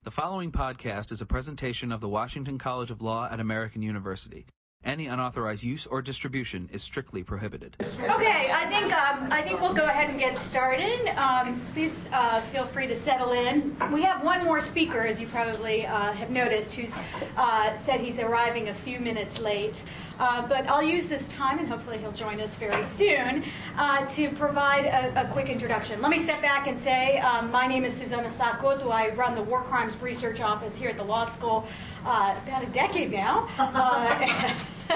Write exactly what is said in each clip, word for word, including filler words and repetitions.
The following podcast is a presentation of the Washington College of Law at American University. Any unauthorized use or distribution is strictly prohibited. Okay, I think um, I think we'll go ahead and get started. Um, please uh, feel free to settle in. We have one more speaker, as you probably uh, have noticed, who's uh, said he's arriving a few minutes late. Uh, but I'll use this time, and hopefully he'll join us very soon, uh, to provide a, a quick introduction. Let me step back and say um, my name is Susana Sacoto. I run the War Crimes Research Office here at the law school uh, about a decade now, uh,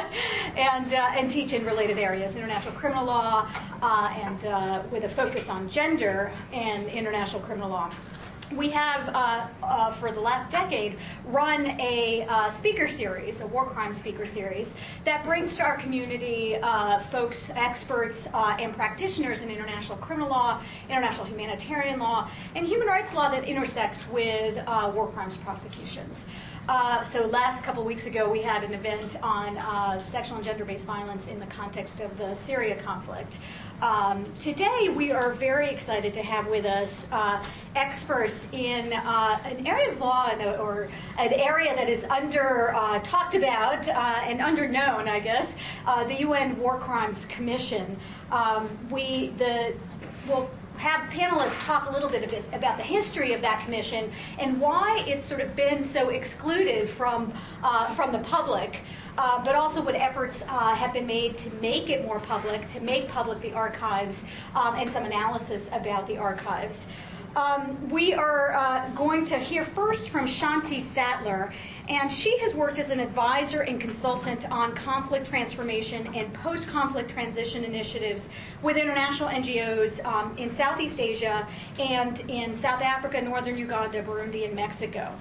and, uh, and teach in related areas, international criminal law, uh, and uh, with a focus on gender and international criminal law. We have, uh, uh, for the last decade, run a uh, speaker series, a war crime speaker series, that brings to our community uh, folks, experts, uh, and practitioners in international criminal law, international humanitarian law, and human rights law that intersects with uh, war crimes prosecutions. Uh, so last couple weeks ago, we had an event on uh, sexual and gender-based violence in the context of the Syria conflict. Um, today, we are very excited to have with us uh, experts in uh, an area of law or an area that is under uh, talked about uh, and under known, I guess, uh, the U N War Crimes Commission. Um, we the well. have panelists talk a little bit of it about the history of that commission and why it's sort of been so excluded from uh, from the public, uh, but also what efforts uh, have been made to make it more public, to make public the archives, um, and some analysis about the archives. Um, we are uh, going to hear first from Shanti Sattler, and she has worked as an advisor and consultant on conflict transformation and post-conflict transition initiatives with international N G Os um, in Southeast Asia and in South Africa, Northern Uganda, Burundi, and Mexico.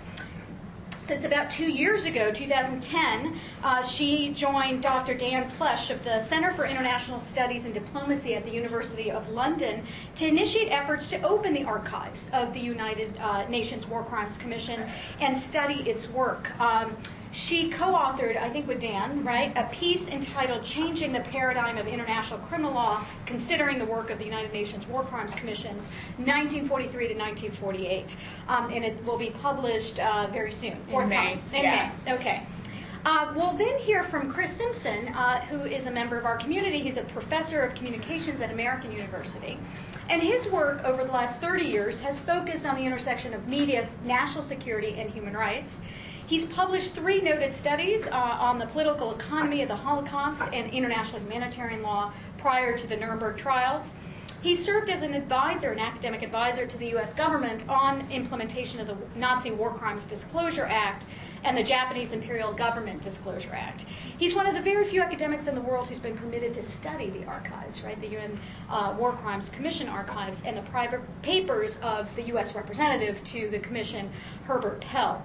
Since about two years ago, two thousand ten, uh, she joined Doctor Dan Plush of the Center for International Studies and Diplomacy at the University of London to initiate efforts to open the archives of the United uh, Nations War Crimes Commission and study its work. Um, She co-authored, I think with Dan, right, a piece entitled Changing the Paradigm of International Criminal Law, Considering the Work of the United Nations War Crimes Commissions, nineteen forty-three to nineteen forty-eight. Um, and it will be published uh, very soon. In May. In yeah. May, okay. Uh, we'll then hear from Chris Simpson, uh, who is a member of our community. He's a professor of communications at American University. And his work over the last thirty years has focused on the intersection of media, national security, and human rights. He's published three noted studies uh, on the political economy of the Holocaust and international humanitarian law prior to the Nuremberg trials. He served as an advisor, an academic advisor to the U S government on implementation of the Nazi War Crimes Disclosure Act and the Japanese Imperial Government Disclosure Act. He's one of the very few academics in the world who's been permitted to study the archives, right, the U N uh, War Crimes Commission archives and the private papers of the U S representative to the commission, Herbert Pell.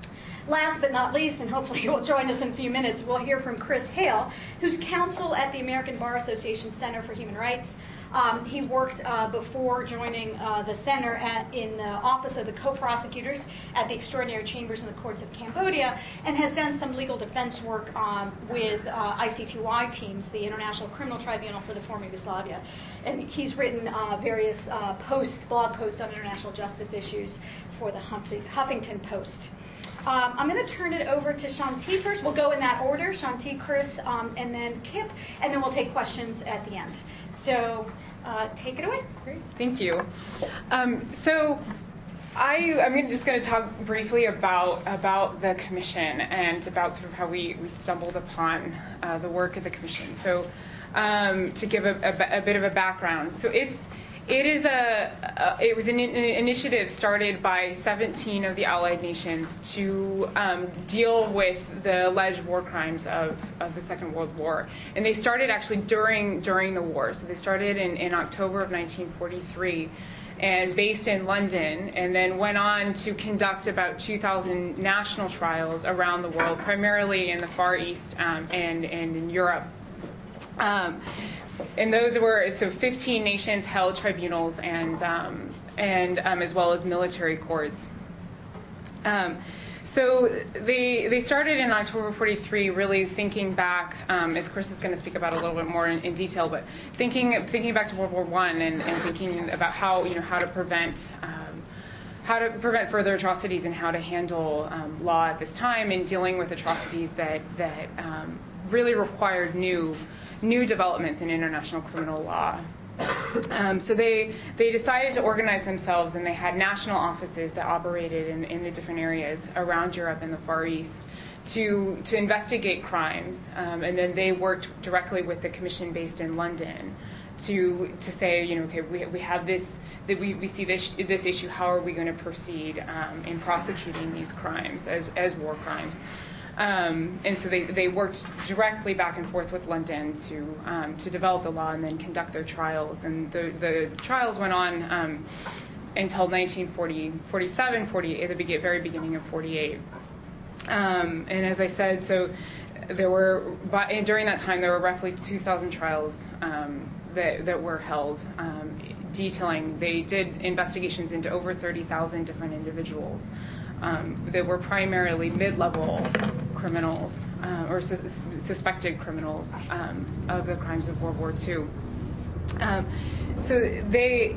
Last but not least, and hopefully he will join us in a few minutes, we'll hear from Chris Hale, who's counsel at the American Bar Association Center for Human Rights. Um, he worked uh, before joining uh, the center at, in the Office of the Co-Prosecutors at the Extraordinary Chambers in the Courts of Cambodia, and has done some legal defense work um, with uh, I C T Y teams, the International Criminal Tribunal for the former Yugoslavia. And he's written uh, various uh, posts, blog posts on international justice issues for the Huffington Post. Um, I'm going to turn it over to Shanti first. We'll go in that order, Shanti, Chris, um, and then Kip, and then we'll take questions at the end. So uh, take it away. Great. Thank you. Um, so I, I'm just going to talk briefly about about the commission and about sort of how we, we stumbled upon uh, the work of the commission. So um, to give a, a, a bit of a background. So it's It is a, a it was an, an initiative started by seventeen of the Allied nations to um, deal with the alleged war crimes of, of the Second World War, and they started actually during during the war. So they started in, in October of nineteen forty-three, and based in London, and then went on to conduct about two thousand national trials around the world, primarily in the Far East um, and and in Europe. Um, And those were, so fifteen nations held tribunals and um, and um, as well as military courts. Um, so they they started in October forty-three, really thinking back, um, as Chris is going to speak about a little bit more in, in detail, but thinking thinking back to World War One and, and thinking about how you know how to prevent um, how to prevent further atrocities and how to handle um, law at this time in dealing with atrocities that that um, really required new new developments in international criminal law. Um, so they they decided to organize themselves, and they had national offices that operated in, in the different areas around Europe and the Far East to to investigate crimes, um, and then they worked directly with the commission based in London to to say, you know, okay, we we have this, that we, we see this this issue. How are we going to proceed um, in prosecuting these crimes as as war crimes? Um, and so they, they worked directly back and forth with London to um, to develop the law and then conduct their trials. And the, the trials went on um, until nineteen forty, forty-seven, forty-eight, at the very beginning of forty-eight. Um, and as I said, so there were, by, during that time, there were roughly two thousand trials um, that, that were held, um, detailing, they did investigations into over thirty thousand different individuals. Um, that were primarily mid-level criminals uh, or sus- suspected criminals um, of the crimes of World War Two. Um, so they,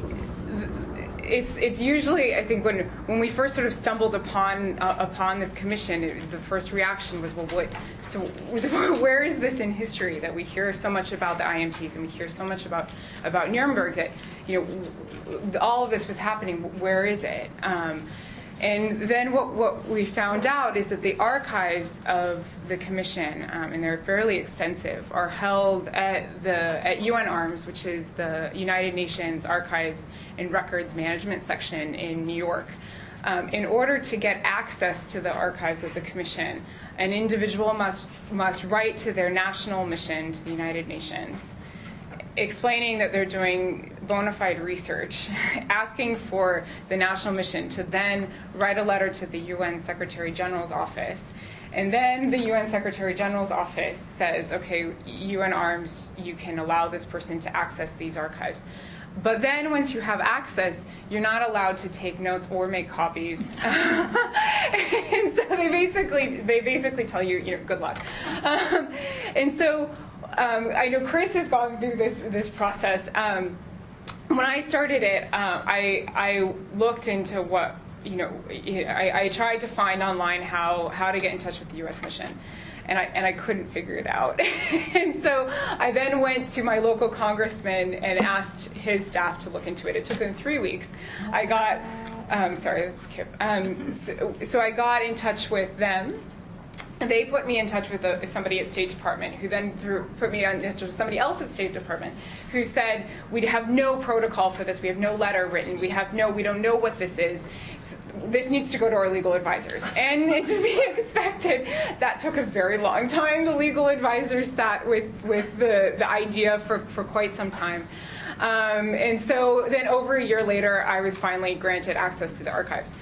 it's it's usually, I think, when when we first sort of stumbled upon uh, upon this commission, it, the first reaction was, well, what? So where is this in history that we hear so much about the I M Ts and we hear so much about about Nuremberg, that, you know, all of this was happening? Where is it? Um, And then what, what we found out is that the archives of the commission, um, and they're fairly extensive, are held at the at U N Arms, which is the United Nations Archives and Records Management section in New York. Um, in order to get access to the archives of the commission, an individual must must write to their national mission to the United Nations, explaining that they're doing bona fide research, asking for the national mission to then write a letter to the U N Secretary General's office. And then the U N Secretary General's office says, okay, U N Arms, you can allow this person to access these archives. But then once you have access, you're not allowed to take notes or make copies. And so they basically they basically tell you, you know, good luck. Um, and so Um, I know Chris has gone through this this process. Um, when I started it, uh, I I looked into what, you know, I, I tried to find online how, how to get in touch with the U S mission, and I and I couldn't figure it out. And so I then went to my local congressman and asked his staff to look into it. It took them three weeks. I got, um, sorry, that's Kip. Um, so, so I got in touch with them. They put me in touch with a, somebody at State Department, who then threw, put me in touch with somebody else at State Department, who said, we have no protocol for this. We have no letter written. We have no, we don't know what this is. This needs to go to our legal advisors. And to be expected, that took a very long time. The legal advisors sat with, with the, the idea for, for quite some time. Um, and so then over a year later, I was finally granted access to the archives.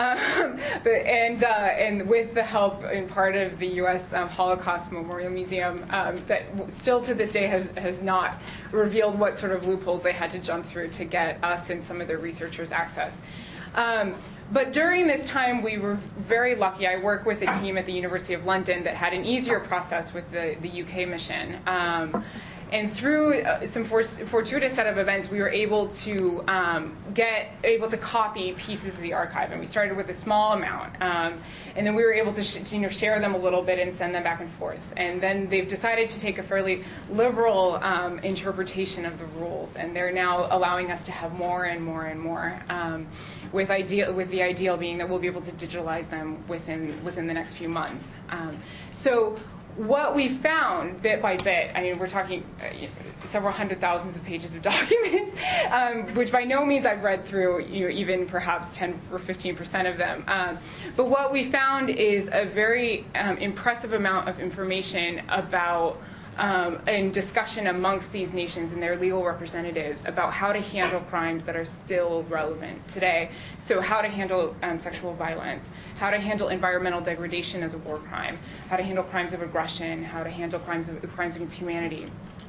Um, but, and uh, and with the help in part of the U S Um, Holocaust Memorial Museum, um, that still to this day has, has not revealed what sort of loopholes they had to jump through to get us and some of their researchers access. Um, but during this time, we were very lucky. I work with a team at the University of London that had an easier process with the, the U K mission. Um, And through uh, some for, fortuitous set of events, we were able to um, get able to copy pieces of the archive, and we started with a small amount, um, and then we were able to, sh- to you know share them a little bit and send them back and forth. And then they've decided to take a fairly liberal um, interpretation of the rules, and they're now allowing us to have more and more and more. Um, with ideal with the ideal being that we'll be able to digitalize them within within the next few months. Um, so. What we found, bit by bit, I mean, we're talking uh, several hundred thousands of pages of documents, um, which by no means I've read through, you know, even perhaps ten or fifteen percent of them. Um, but what we found is a very um, impressive amount of information about um, and discussion amongst these nations and their legal representatives about how to handle crimes that are still relevant today. So how to handle um, sexual violence, how to handle environmental degradation as a war crime, how to handle crimes of aggression, how to handle crimes of crimes against humanity.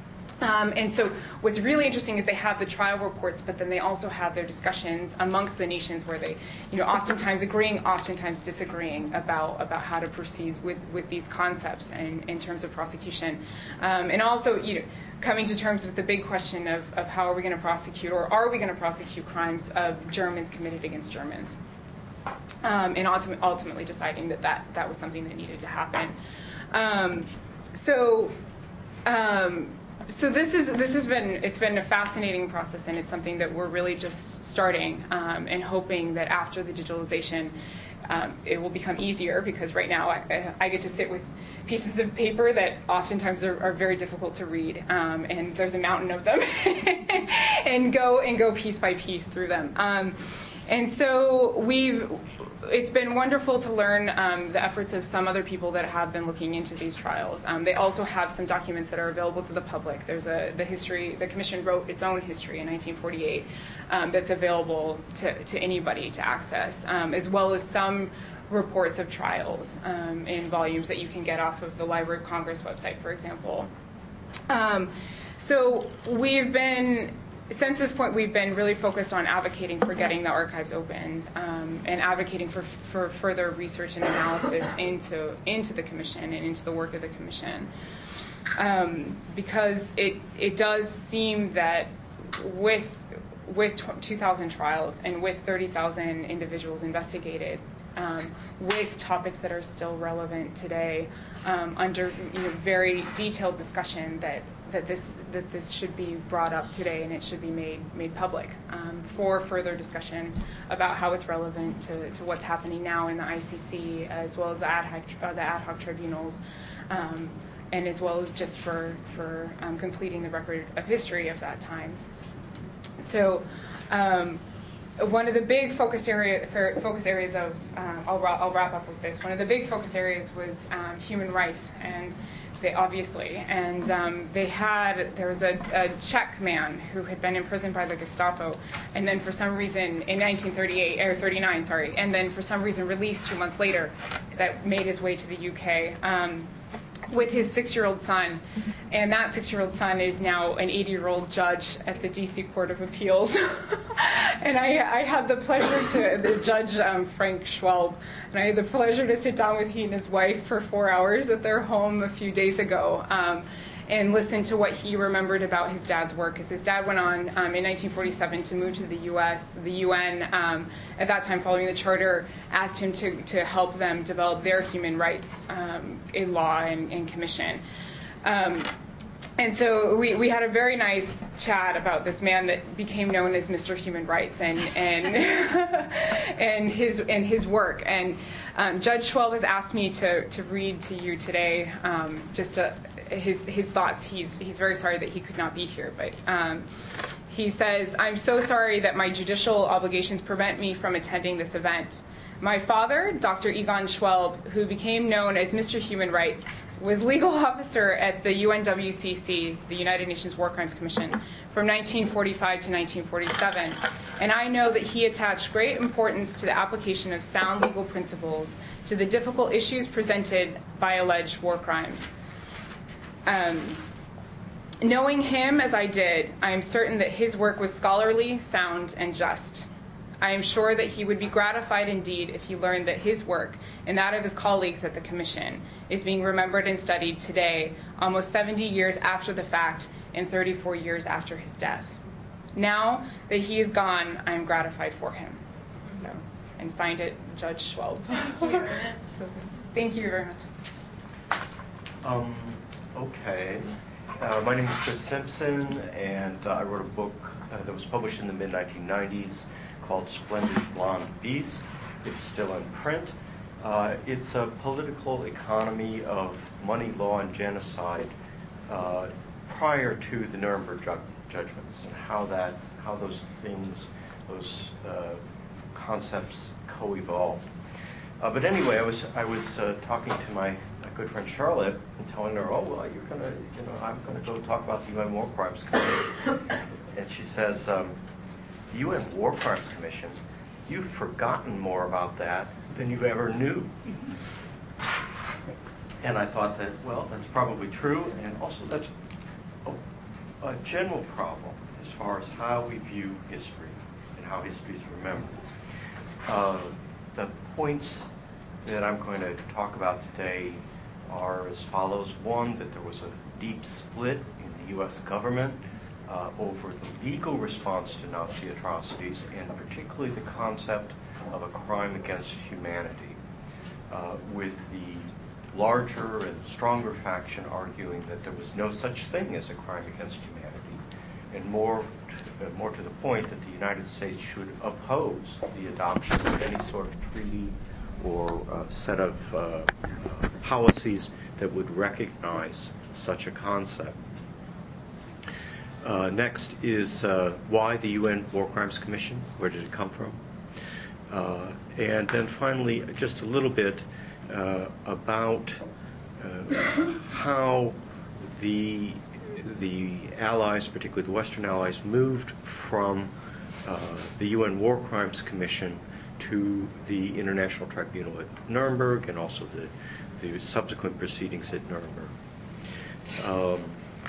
Um, and so what's really interesting is they have the trial reports, but then they also have their discussions amongst the nations where they, you know, oftentimes agreeing, oftentimes disagreeing about, about how to proceed with, with these concepts and in terms of prosecution. Um, and also, you know, coming to terms with the big question of, of how are we going to prosecute, or are we going to prosecute crimes of Germans committed against Germans. um, and ultim- ultimately deciding that, that that was something that needed to happen. Um, so. Um, So this is this has been it's been a fascinating process, and it's something that we're really just starting um, and hoping that after the digitalization, um, it will become easier, because right now I, I get to sit with pieces of paper that oftentimes are, are very difficult to read, um, and there's a mountain of them, and go and go piece by piece through them. Um, and so we've. It's been wonderful to learn um, the efforts of some other people that have been looking into these trials. Um, they also have some documents that are available to the public. There's a the history. The commission wrote its own history in nineteen forty-eight um, that's available to, to anybody to access, um, as well as some reports of trials um, in volumes that you can get off of the Library of Congress website, for example. Um, so we've been. Since this point, we've been really focused on advocating for getting the archives opened um, and advocating for, for further research and analysis into into the commission and into the work of the commission, um, because it it does seem that with with two thousand trials and with thirty thousand individuals investigated, um, with topics that are still relevant today, um, under you know, very detailed discussion, that. that this that this should be brought up today, and it should be made made public um, for further discussion about how it's relevant to, to what's happening now in the I C C, as well as the ad hoc uh, the ad hoc tribunals, um, and as well as just for for um, completing the record of history of that time. So. Um, One of the big focus area focus areas of uh, I'll, I'll wrap up with this. One of the big focus areas was um, human rights, and they obviously and um, they had there was a, a Czech man who had been imprisoned by the Gestapo, and then for some reason in nineteen thirty-eight or thirty-nine, sorry, and then for some reason released two months later, that made his way to the U K. Um, with his six-year-old son, and that six-year-old son is now an eighty-year-old judge at the D C Court of Appeals. And I, I had the pleasure to, the judge um, Frank Schwalb, and I had the pleasure to sit down with he and his wife for four hours at their home a few days ago, um, and listen to what he remembered about his dad's work, because his dad went on um, in nineteen forty-seven to move to the U S. The U N, um, at that time following the charter, asked him to, to help them develop their human rights um, in law and, and commission. Um, and so we, we had a very nice chat about this man that became known as Mister Human Rights and and and his and his work. And um, Judge Schwalb has asked me to, to read to you today um, just a, his his thoughts. He's he's very sorry that he could not be here, but um, he says, "I'm so sorry that my judicial obligations prevent me from attending this event. My father, Doctor Egon Schwalb, who became known as Mister Human Rights, was legal officer at the U N W C C, the United Nations War Crimes Commission, from nineteen forty-five to nineteen forty-seven, and I know that he attached great importance to the application of sound legal principles to the difficult issues presented by alleged war crimes. Um, knowing him as I did, I am certain that his work was scholarly, sound, and just. I am sure that he would be gratified indeed if he learned that his work and that of his colleagues at the Commission is being remembered and studied today, almost seventy years after the fact and thirty-four years after his death. Now that he is gone, I am gratified for him." So, and signed it, Judge Schwalb. Thank you very much. So, thank you very much. Um, okay. Uh, my name is Chris Simpson, and uh, I wrote a book uh, that was published in the mid nineteen nineties called Splendid Blonde Beast. It's still in print. Uh, it's a political economy of money, law, and genocide uh, prior to the Nuremberg ju- judgments, and how that, how those things, those uh, concepts co-evolved. Uh, but anyway, I was I was uh, talking to my, my good friend Charlotte and telling her, oh well, you're gonna, you know, I'm gonna go talk about the U N War Crimes Commission, and she says, um, the U N War Crimes Commission, you've forgotten more about that than you ever knew. And I thought that, well, that's probably true, and also that's a, a general problem as far as how we view history and how history is remembered. Uh, the points that I'm going to talk about today are as follows. One, that there was a deep split in the U S government uh, over the legal response to Nazi atrocities, and particularly the concept of a crime against humanity, uh, with the larger and stronger faction arguing that there was no such thing as a crime against humanity, and more to, uh, more to the point that the United States should oppose the adoption of any sort of treaty or uh, set of uh, uh, policies that would recognize such a concept. Uh, next is uh, why the U N War Crimes Commission? Where did it come from? Uh, and then finally, just a little bit uh, about uh, how the the Allies, particularly the Western Allies, moved from uh, the U N War Crimes Commission to the International Tribunal at Nuremberg, and also the, the subsequent proceedings at Nuremberg. Um,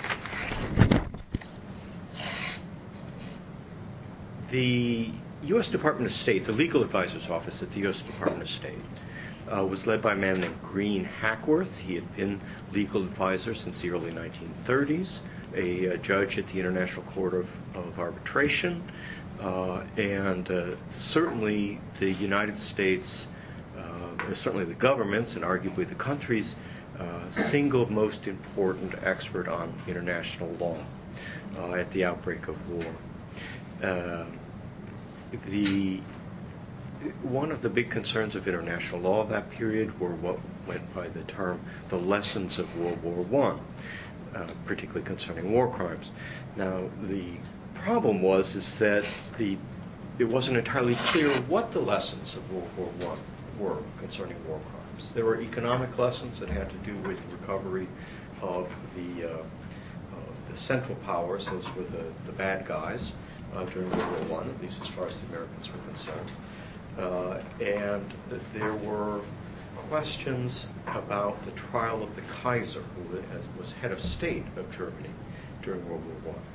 the U S Department of State, the Legal Advisor's Office at the U S Department of State, uh, was led by a man named Green Hackworth. He had been legal advisor since the early nineteen thirties, a, a judge at the International Court of, of Arbitration, uh, and uh, certainly the United States, uh, certainly the government's and arguably the country's uh, single most important expert on international law uh, at the outbreak of war. Uh, the one of the big concerns of international law of that period were what went by the term the lessons of World War One, uh, particularly concerning war crimes. Now, the problem was is that the it wasn't entirely clear what the lessons of World War One were concerning war crimes. There were economic lessons that had to do with recovery of the uh, of the Central Powers. Those were the, the bad guys uh, during World War One, at least as far as the Americans were concerned. Uh, and there were questions about the trial of the Kaiser, who was head of state of Germany during World War One.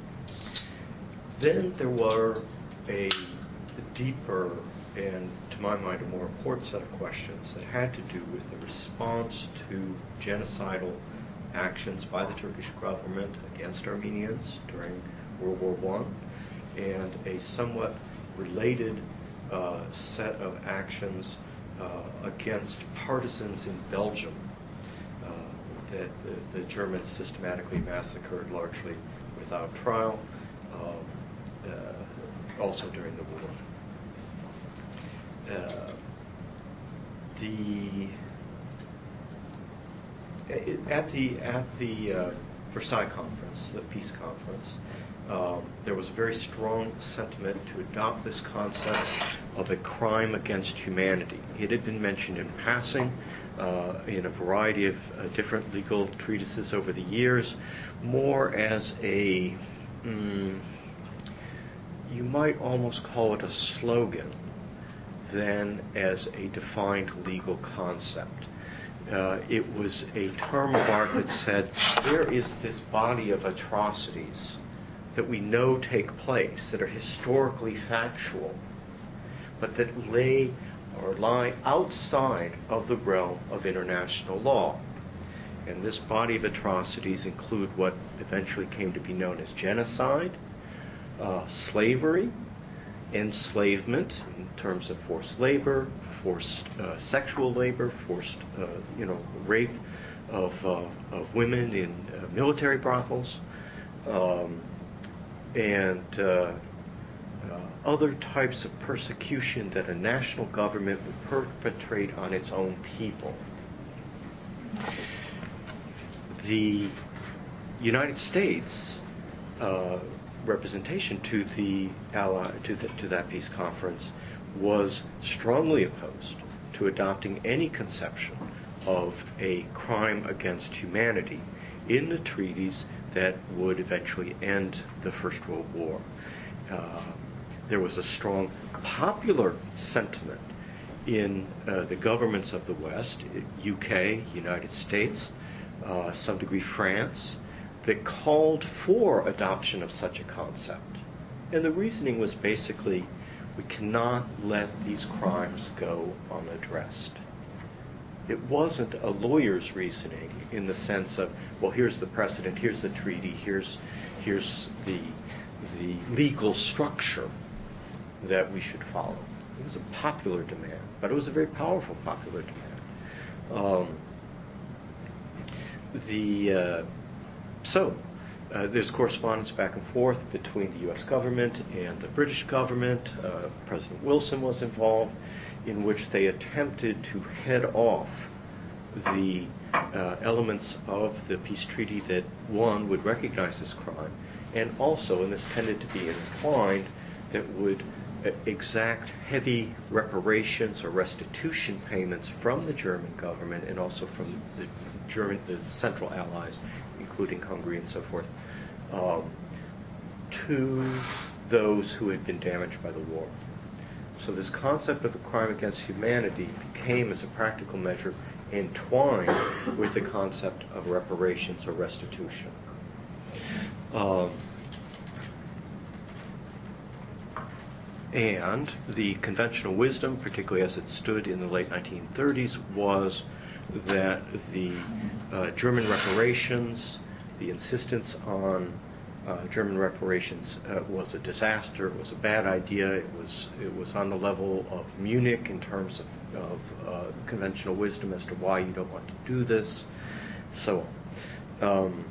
Then there were a deeper and, to my mind, a more important set of questions that had to do with the response to genocidal actions by the Turkish government against Armenians during World War One, and a somewhat related uh, set of actions uh, against partisans in Belgium uh, that the, the Germans systematically massacred, largely without trial, uh, uh, also during the war. Uh, the at the at the uh, Versailles Conference, the peace conference, um, there was a very strong sentiment to adopt this concept of a crime against humanity. It had been mentioned in passing uh, in a variety of uh, different legal treatises over the years, more as a mm, you might almost call it a slogan than as a defined legal concept. Uh, it was a term of art that said there is this body of atrocities that we know take place, that are historically factual, but that lay or lie outside of the realm of international law. And this body of atrocities include what eventually came to be known as genocide, uh, slavery, enslavement in terms of forced labor, forced uh, sexual labor, forced uh, you know rape of uh, of women in uh, military brothels, um, and uh, uh, other types of persecution that a national government would perpetrate on its own people. The United States uh, representation to the ally to the, to that peace conference was strongly opposed to adopting any conception of a crime against humanity in the treaties that would eventually end the First World War. Uh, there was a strong popular sentiment in uh, the governments of the West, U K, United States, uh, some degree France, that called for adoption of such a concept. And the reasoning was basically, we cannot let these crimes go unaddressed. it wasn't a lawyer's reasoning in the sense of, well, here's the precedent, here's the treaty, here's here's the the legal structure that we should follow. It was a popular demand, but it was a very powerful popular demand. Um, the uh, so uh, there's correspondence back and forth between the U S government and the British government. Uh, President Wilson was involved, in which they attempted to head off the uh, elements of the peace treaty that, one, would recognize this crime, and also, and this tended to be intertwined, that would uh, exact heavy reparations or restitution payments from the German government and also from the German, the Central Allies, including Hungary and so forth, um, to those who had been damaged by the war. So this concept of a crime against humanity became, as a practical measure, entwined with the concept of reparations or restitution. Um, and the conventional wisdom, particularly as it stood in the late nineteen thirties, was that the uh, German reparations, the insistence on Uh, German reparations uh, was a disaster. It was a bad idea. It was it was on the level of Munich in terms of, of uh, conventional wisdom as to why you don't want to do this. So, um,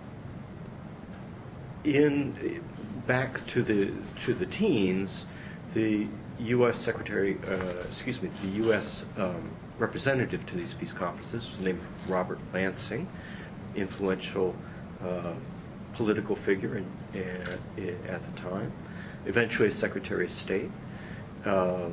in back to the to the teens, the U S Secretary, uh, excuse me, the U S um, representative to these peace conferences was named Robert Lansing, influential Uh, political figure in, in, at the time, eventually as Secretary of State. Um,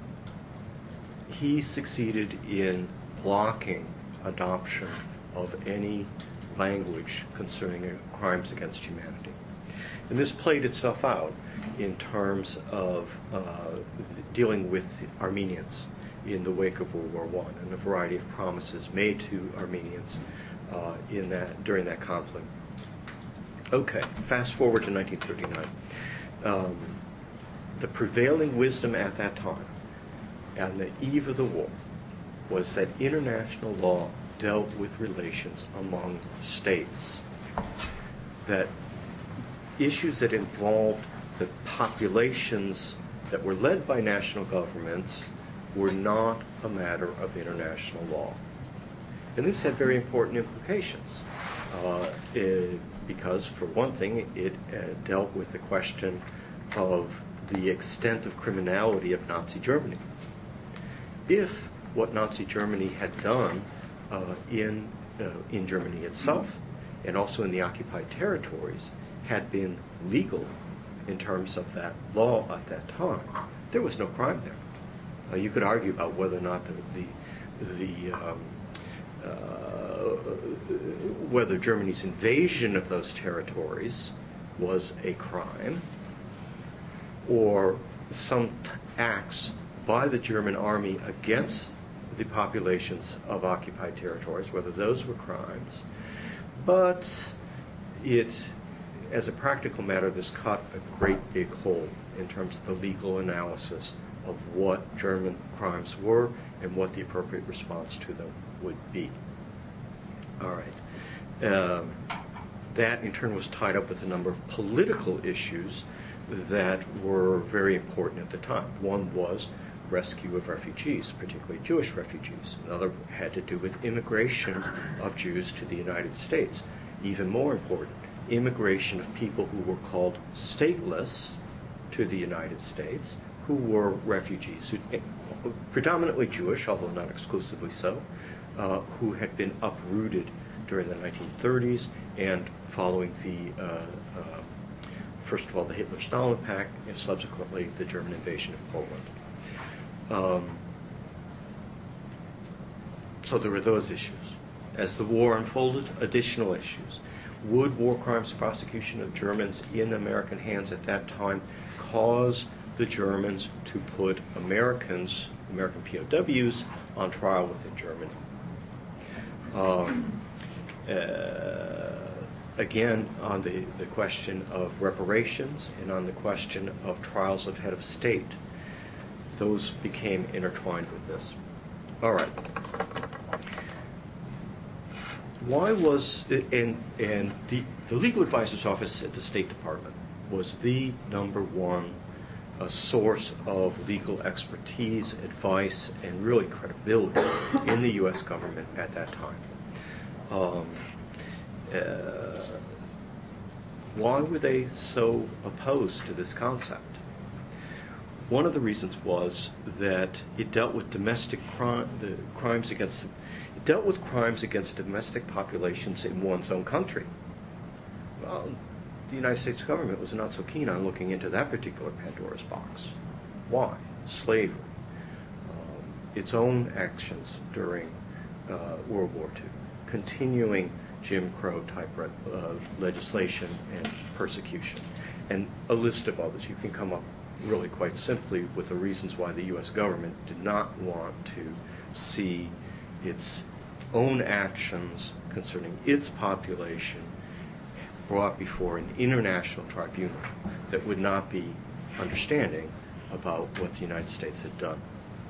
he succeeded in blocking adoption of any language concerning crimes against humanity. And this played itself out in terms of uh, dealing with Armenians in the wake of World War One, and a variety of promises made to Armenians uh, in that during that conflict. Okay, fast forward to nineteen thirty-nine. Um, the prevailing wisdom at that time, on the eve of the war, was that international law dealt with relations among states, that issues that involved the populations that were led by national governments were not a matter of international law. And this had very important implications. Uh, it, because, for one thing, it uh, dealt with the question of the extent of criminality of Nazi Germany. If what Nazi Germany had done uh, in uh, in Germany itself, and also in the occupied territories, had been legal in terms of that law at that time, there was no crime there. Uh, you could argue about whether or not the the, the um, Uh, whether Germany's invasion of those territories was a crime, or some t- acts by the German army against the populations of occupied territories, whether those were crimes. But it, as a practical matter, this cut a great big hole in terms of the legal analysis of what German crimes were and what the appropriate response to them would be. All right. Um, that, in turn, was tied up with a number of political issues that were very important at the time. One was rescue of refugees, particularly Jewish refugees. Another had to do with immigration of Jews to the United States. Even more important, immigration of people who were called stateless to the United States, who were refugees, who, predominantly Jewish, although not exclusively so, uh, who had been uprooted during the nineteen thirties and following the, uh, uh, first of all, the Hitler-Stalin Pact, and subsequently the German invasion of Poland. Um, so there were those issues. As the war unfolded, additional issues. Would war crimes prosecution of Germans in American hands at that time cause the Germans to put Americans, American P O Ws, on trial within Germany? Um, uh, again, on the, the question of reparations and on the question of trials of head of state, those became intertwined with this. All right. why was it, and and the the legal advisor's office at the State Department was the number one uh, source of legal expertise, advice, and really credibility in the U S government at that time. Um, uh, why were they so opposed to this concept? One of the reasons was that it dealt with domestic crime, the crimes against, it dealt with crimes against domestic populations in one's own country. Well, the United States government was not so keen on looking into that particular Pandora's box. Why? Slavery, um, its own actions during uh, World War Two, continuing Jim Crow type re- uh, legislation and persecution, and a list of others. You can come up really quite simply with the reasons why the U S government did not want to see its own actions concerning its population brought before an international tribunal that would not be understanding about what the United States had done.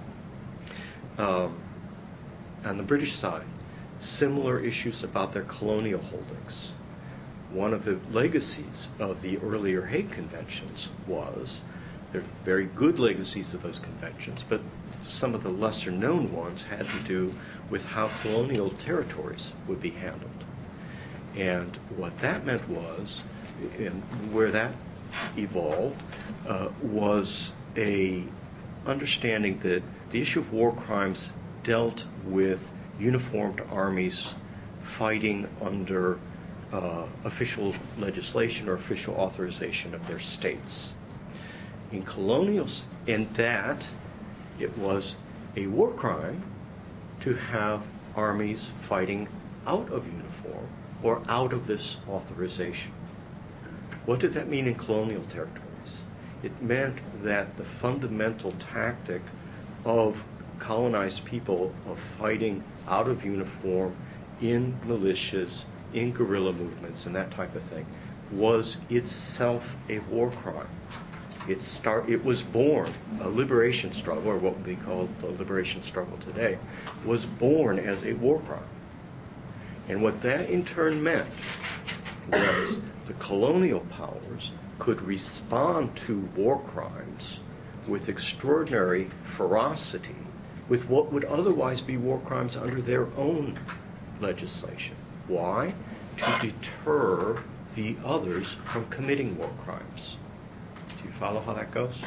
Um, on the British side, similar issues about their colonial holdings. One of the legacies of the earlier Hague Conventions was, they're very good legacies of those conventions, but some of the lesser known ones had to do with how colonial territories would be handled. And what that meant was, and where that evolved, uh, was a understanding that the issue of war crimes dealt with uniformed armies fighting under uh, official legislation or official authorization of their states. In colonials, and that it was a war crime to have armies fighting out of uniform or out of this authorization. What did that mean in colonial territories? It meant that the fundamental tactic of colonized people of fighting out of uniform in militias, in guerrilla movements, and that type of thing was itself a war crime. It start. It was born, a liberation struggle, or what we call the liberation struggle today, was born as a war crime. And what that in turn meant was the colonial powers could respond to war crimes with extraordinary ferocity, with what would otherwise be war crimes under their own legislation. Why? To deter the others from committing war crimes. Do you follow how that goes?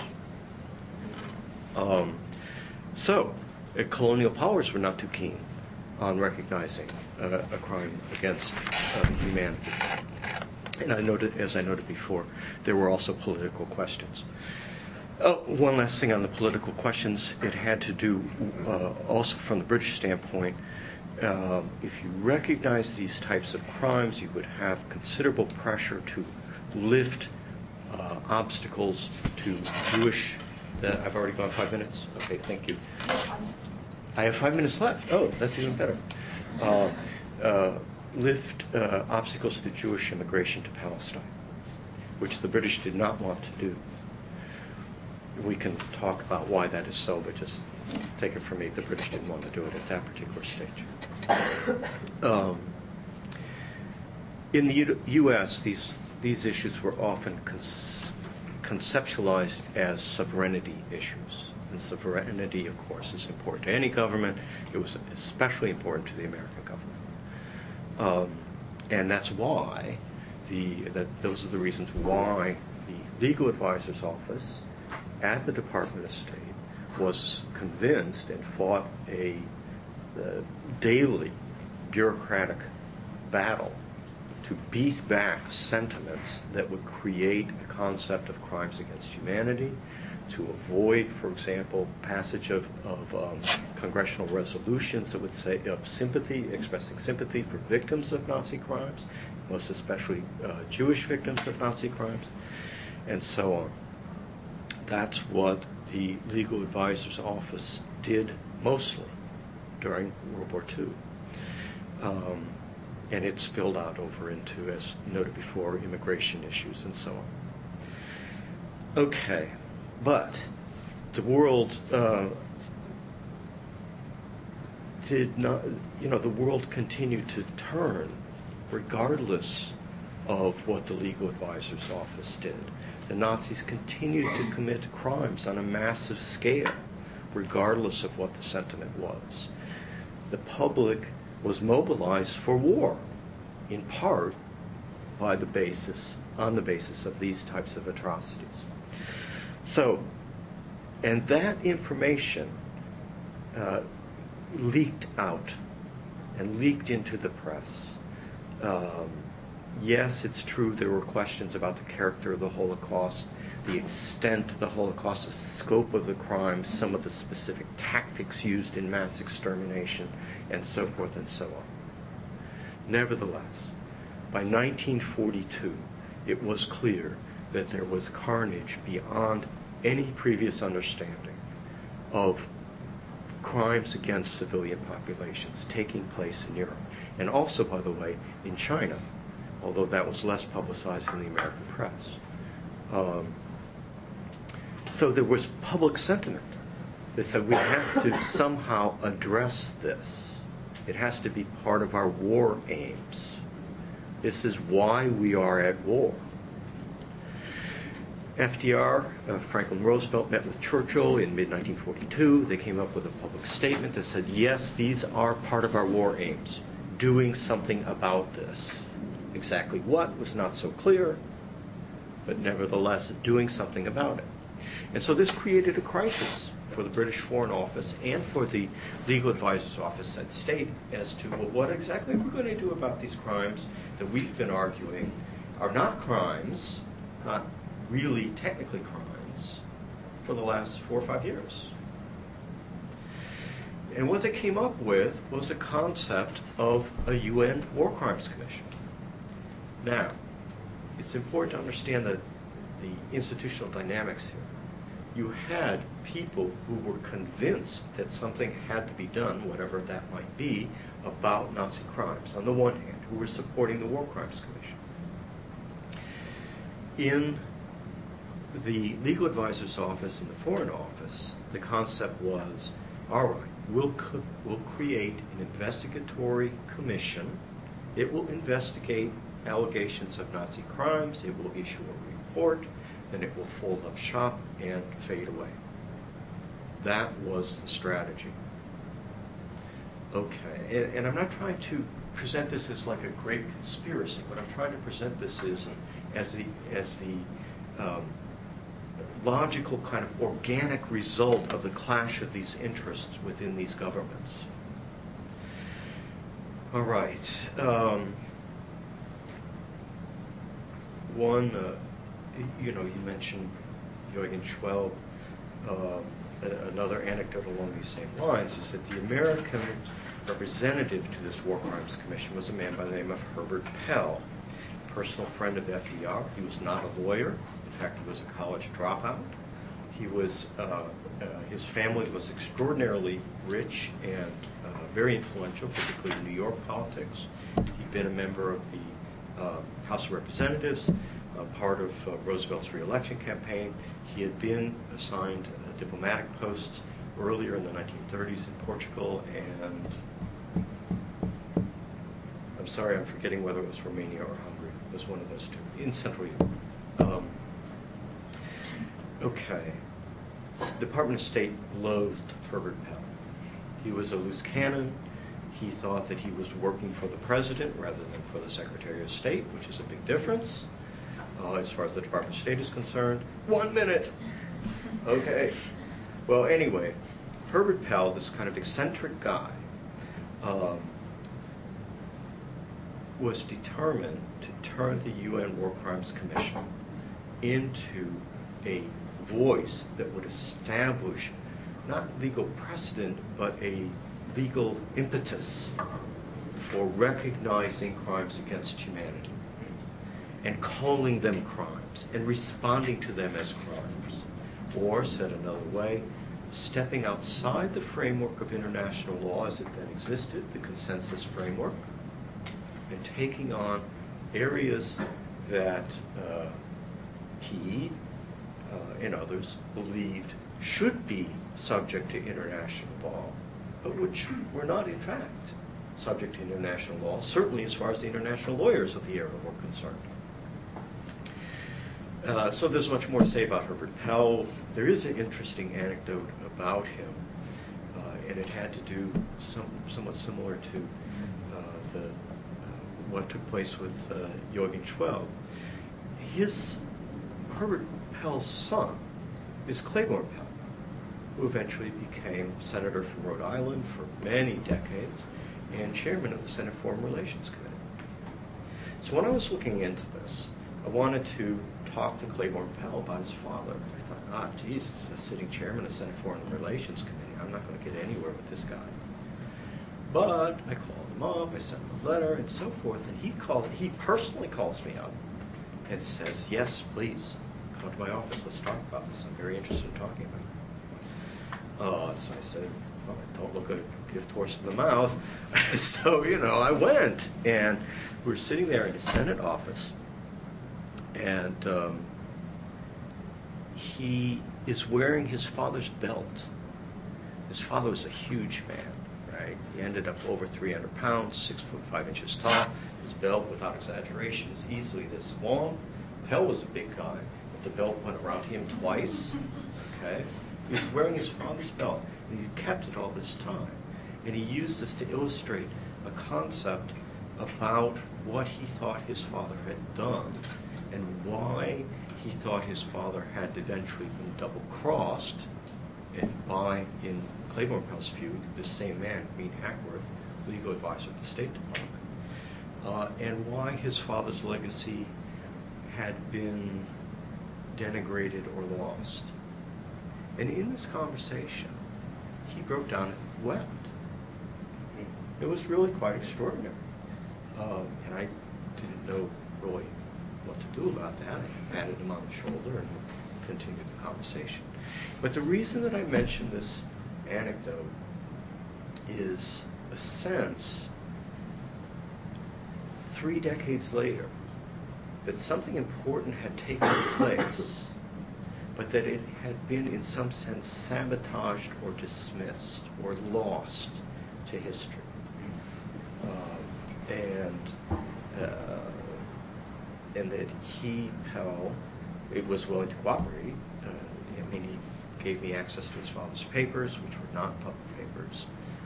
Um, so, uh, colonial powers were not too keen on recognizing uh, a crime against uh, humanity. And I noted, as I noted before, there were also political questions. Uh, one last thing on the political questions, it had to do uh, also from the British standpoint. Uh, if you recognize these types of crimes, you would have considerable pressure to lift uh, obstacles to Jewish. Uh, I've already gone five minutes. Okay, thank you. I have five minutes left. Oh, that's even better. Uh, uh, lift uh, obstacles to Jewish immigration to Palestine, which the British did not want to do. We can talk about why that is so, but just take it from me, the British didn't want to do it at that particular stage. Um, in the U- U.S., these these issues were often con- conceptualized as sovereignty issues. And sovereignty, of course, is important to any government. It was especially important to the American government. Um, and that's why, the that those are the reasons why the legal advisor's office at the Department of State was convinced and fought a uh, daily bureaucratic battle to beat back sentiments that would create a concept of crimes against humanity, to avoid, for example, passage of, of um, congressional resolutions that would say of sympathy, expressing sympathy for victims of Nazi crimes, most especially uh, Jewish victims of Nazi crimes, and so on. That's what the legal advisor's office did mostly during World War Two. Um, and it spilled out over into, as noted before, immigration issues and so on. Okay, but the world, uh, did not, you know, the world continued to turn regardless of what the legal advisor's office did. The Nazis continued to commit crimes on a massive scale, regardless of what the sentiment was. The public was mobilized for war, in part by the basis, on the basis of these types of atrocities. So, and that information uh, leaked out and leaked into the press. Um, yes, it's true there were questions about the character of the Holocaust, the extent of the Holocaust, the scope of the crimes, some of the specific tactics used in mass extermination, and so forth and so on. Nevertheless, by nineteen forty-two, it was clear that there was carnage beyond any previous understanding of crimes against civilian populations taking place in Europe. And also, by the way, in China, although that was less publicized in the American press. Um, so there was public sentiment that said we have to somehow address this. It has to be part of our war aims. This is why we are at war. F D R, uh, Franklin Roosevelt, met with Churchill in mid nineteen forty-two. They came up with a public statement that said, yes, these are part of our war aims, doing something about this. Exactly what was not so clear, but nevertheless doing something about it. And so this created a crisis for the British Foreign Office and for the Legal Advisor's Office at State as to, well, what exactly we're going to do about these crimes that we've been arguing are not crimes, not really technically crimes, for the last four or five years. And what they came up with was a concept of a U N War Crimes Commission. Now, it's important to understand the, the institutional dynamics here. You had people who were convinced that something had to be done, whatever that might be, about Nazi crimes, on the one hand, who were supporting the War Crimes Commission. In the Legal Advisor's Office and the Foreign Office, the concept was, all right, we'll, co- we'll create an investigatory commission. It will investigate allegations of Nazi crimes. It will issue a report. Then it will fold up shop and fade away. That was the strategy. Okay, and, and I'm not trying to present this as like a great conspiracy. What I'm trying to present this is as the as the um, logical kind of organic result of the clash of these interests within these governments. All right. Um, one, uh, you know, you mentioned Eugen Schwelb. Uh, another anecdote along these same lines is that the American representative to this War Crimes Commission was a man by the name of Herbert Pell, a personal friend of F D R. He was not a lawyer. In fact, he was a college dropout. He was, uh, uh, his family was extraordinarily rich and uh, very influential, particularly in New York politics. He'd been a member of the uh, House of Representatives, uh, part of uh, Roosevelt's re-election campaign. He had been assigned uh, diplomatic posts earlier in the nineteen thirties in Portugal and, I'm sorry, I'm forgetting whether it was Romania or Hungary. It was one of those two, in Central Europe. Um, okay. Department of State loathed Herbert Pell. He was a loose cannon. He thought that he was working for the president rather than for the Secretary of State, which is a big difference uh, as far as the Department of State is concerned. One minute. Okay. Well, anyway, Herbert Pell, this kind of eccentric guy, um, was determined to turn the U N War Crimes Commission into a voice that would establish not legal precedent, but a legal impetus for recognizing crimes against humanity and calling them crimes and responding to them as crimes. Or, said another way, stepping outside the framework of international law as it then existed, the consensus framework, and taking on areas that uh, he uh, and others believed should be subject to international law, but which were not, in fact, subject to international law, certainly as far as the international lawyers of the era were concerned. Uh, so there's much more to say about Herbert Pell. There is an interesting anecdote about him, uh, and it had to do some, somewhat similar to uh, the uh, what took place with uh, Eugen Schweb. His Herbert Pell's son is Claiborne Pell, who eventually became senator from Rhode Island for many decades and chairman of the Senate Foreign Relations Committee. So when I was looking into this, I wanted to talk to Claiborne Pell about his father. I thought, ah, Jesus, a sitting chairman of the Senate Foreign Relations Committee. I'm not going to get anywhere with this guy. But I called him up, I sent him a letter, and so forth, and he calls, he personally calls me up and says, yes, please, come to my office, let's talk about this. I'm very interested in talking about it. Uh, so I said, well, don't look a gift horse in the mouth. So, you know, I went, and we were sitting there in the Senate office, and um, he is wearing his father's belt. His father was a huge man, right? He ended up over three hundred pounds, six foot five inches tall. His belt, without exaggeration, is easily this long. Pell was a big guy, but the belt went around him twice. Okay, he was wearing his father's belt, and he kept it all this time. And he used this to illustrate a concept about what he thought his father had done and why he thought his father had eventually been double-crossed, and by, in Claiborne Pell's view, the same man, Green Hackworth, legal advisor at the State Department, uh, and why his father's legacy had been denigrated or lost. And in this conversation, he broke down and wept. It was really quite extraordinary. Um, and I didn't know really what to do about that. I patted him on the shoulder and continued the conversation. But the reason that I mention this anecdote is a sense, three decades later, that something important had taken place, but that it had been in some sense sabotaged or dismissed or lost to history. Uh, and uh, and that he, Pell, it was willing to cooperate. Uh, I mean, he gave me access to his father's papers, which were not public papers,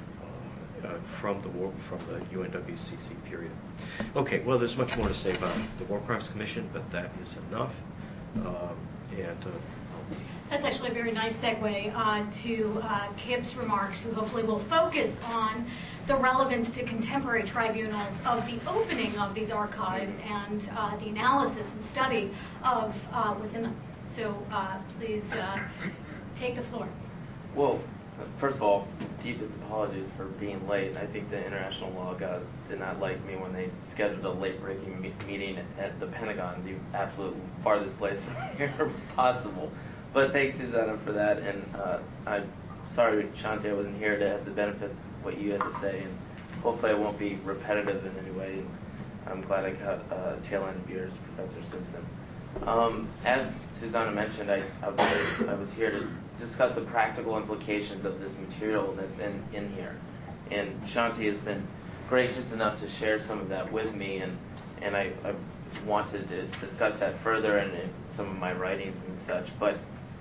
uh, uh, from the war, from the U N W C C period. Okay, well, there's much more to say about the War Crimes Commission, but that is enough. Um, and uh, That's actually a very nice segue uh, to uh, Kip's remarks, who hopefully will focus on the relevance to contemporary tribunals of the opening of these archives and uh, the analysis and study of uh, what's in them. So uh, please uh, take the floor. Well, first of all, deepest apologies for being late. I think the international law guys did not like me when they scheduled a late-breaking me- meeting at the Pentagon, the absolute farthest place from here possible. But thanks, Susanna, for that. And uh, I'm sorry, Shanti, I wasn't here to have the benefits of what you had to say. And hopefully I won't be repetitive in any way. I'm glad I got uh, tail end of yours, Professor Simpson. Um, as Susanna mentioned, I, I, was, I was here to discuss the practical implications of this material that's in, in here. And Shanti has been gracious enough to share some of that with me, and, and I, I wanted to discuss that further in, in some of my writings and such. But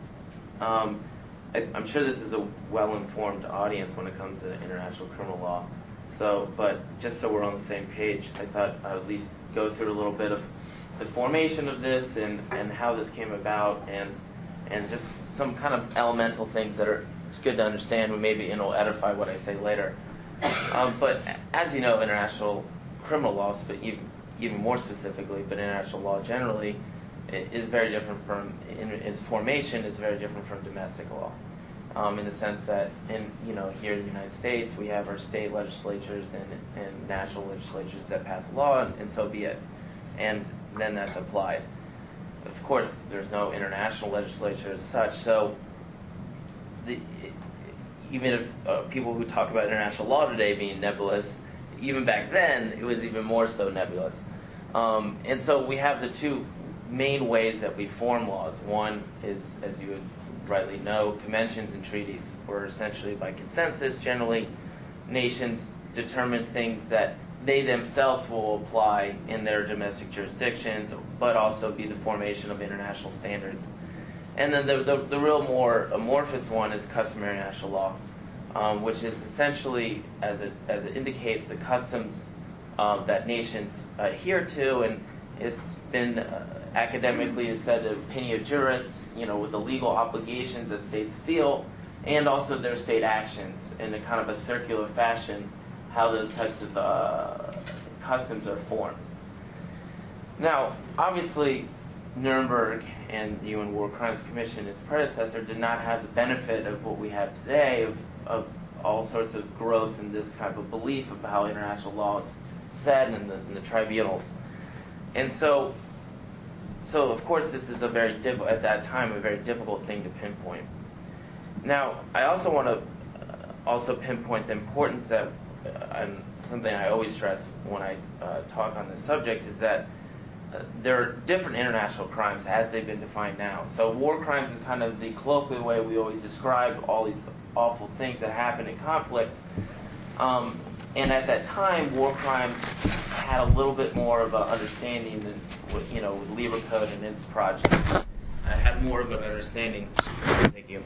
um, I, I'm sure this is a well-informed audience when it comes to international criminal law. So, but just so we're on the same page, I thought I'd at least go through a little bit of the formation of this and, and how this came about, and and just some kind of elemental things that are it's good to understand, and maybe it'll edify what I say later. Um, but as you know, international criminal law, but even, even more specifically, but international law generally, is very different from, in, in its formation, it's very different from domestic law. Um, in the sense that, in you know, here in the United States, we have our state legislatures and, and national legislatures that pass law, and, and so be it. And then that's applied. Of course, there's no international legislature as such, so the, even if uh, people who talk about international law today being nebulous, even back then, it was even more so nebulous. Um, and so we have the two main ways that we form laws. One is, as you would rightly know, conventions and treaties, or essentially by consensus, generally nations determine things that they themselves will apply in their domestic jurisdictions, but also be the formation of international standards. And then the, the, the real more amorphous one is customary international law, um, which is essentially, as it, as it indicates, the customs um, that nations adhere to, and it's been uh, academically said of penio juris, you know, with the legal obligations that states feel, and also their state actions in a kind of a circular fashion, how those types of uh, customs are formed. Now, obviously, Nuremberg and the U N War Crimes Commission, its predecessor, did not have the benefit of what we have today of, of all sorts of growth in this type of belief of how international law is said in the, in the tribunals. And so, so of course, this is a very diff- at that time a very difficult thing to pinpoint. Now, I also want to uh, also pinpoint the importance that, uh, and something I always stress when I uh, talk on this subject, is that uh, there are different international crimes as they've been defined now. So war crimes is kind of the colloquial way we always describe all these awful things that happen in conflicts. Um, and at that time, war crimes had a little bit more of an understanding than, you know, with Lieber Code and its project. I had more of an understanding. Thank you.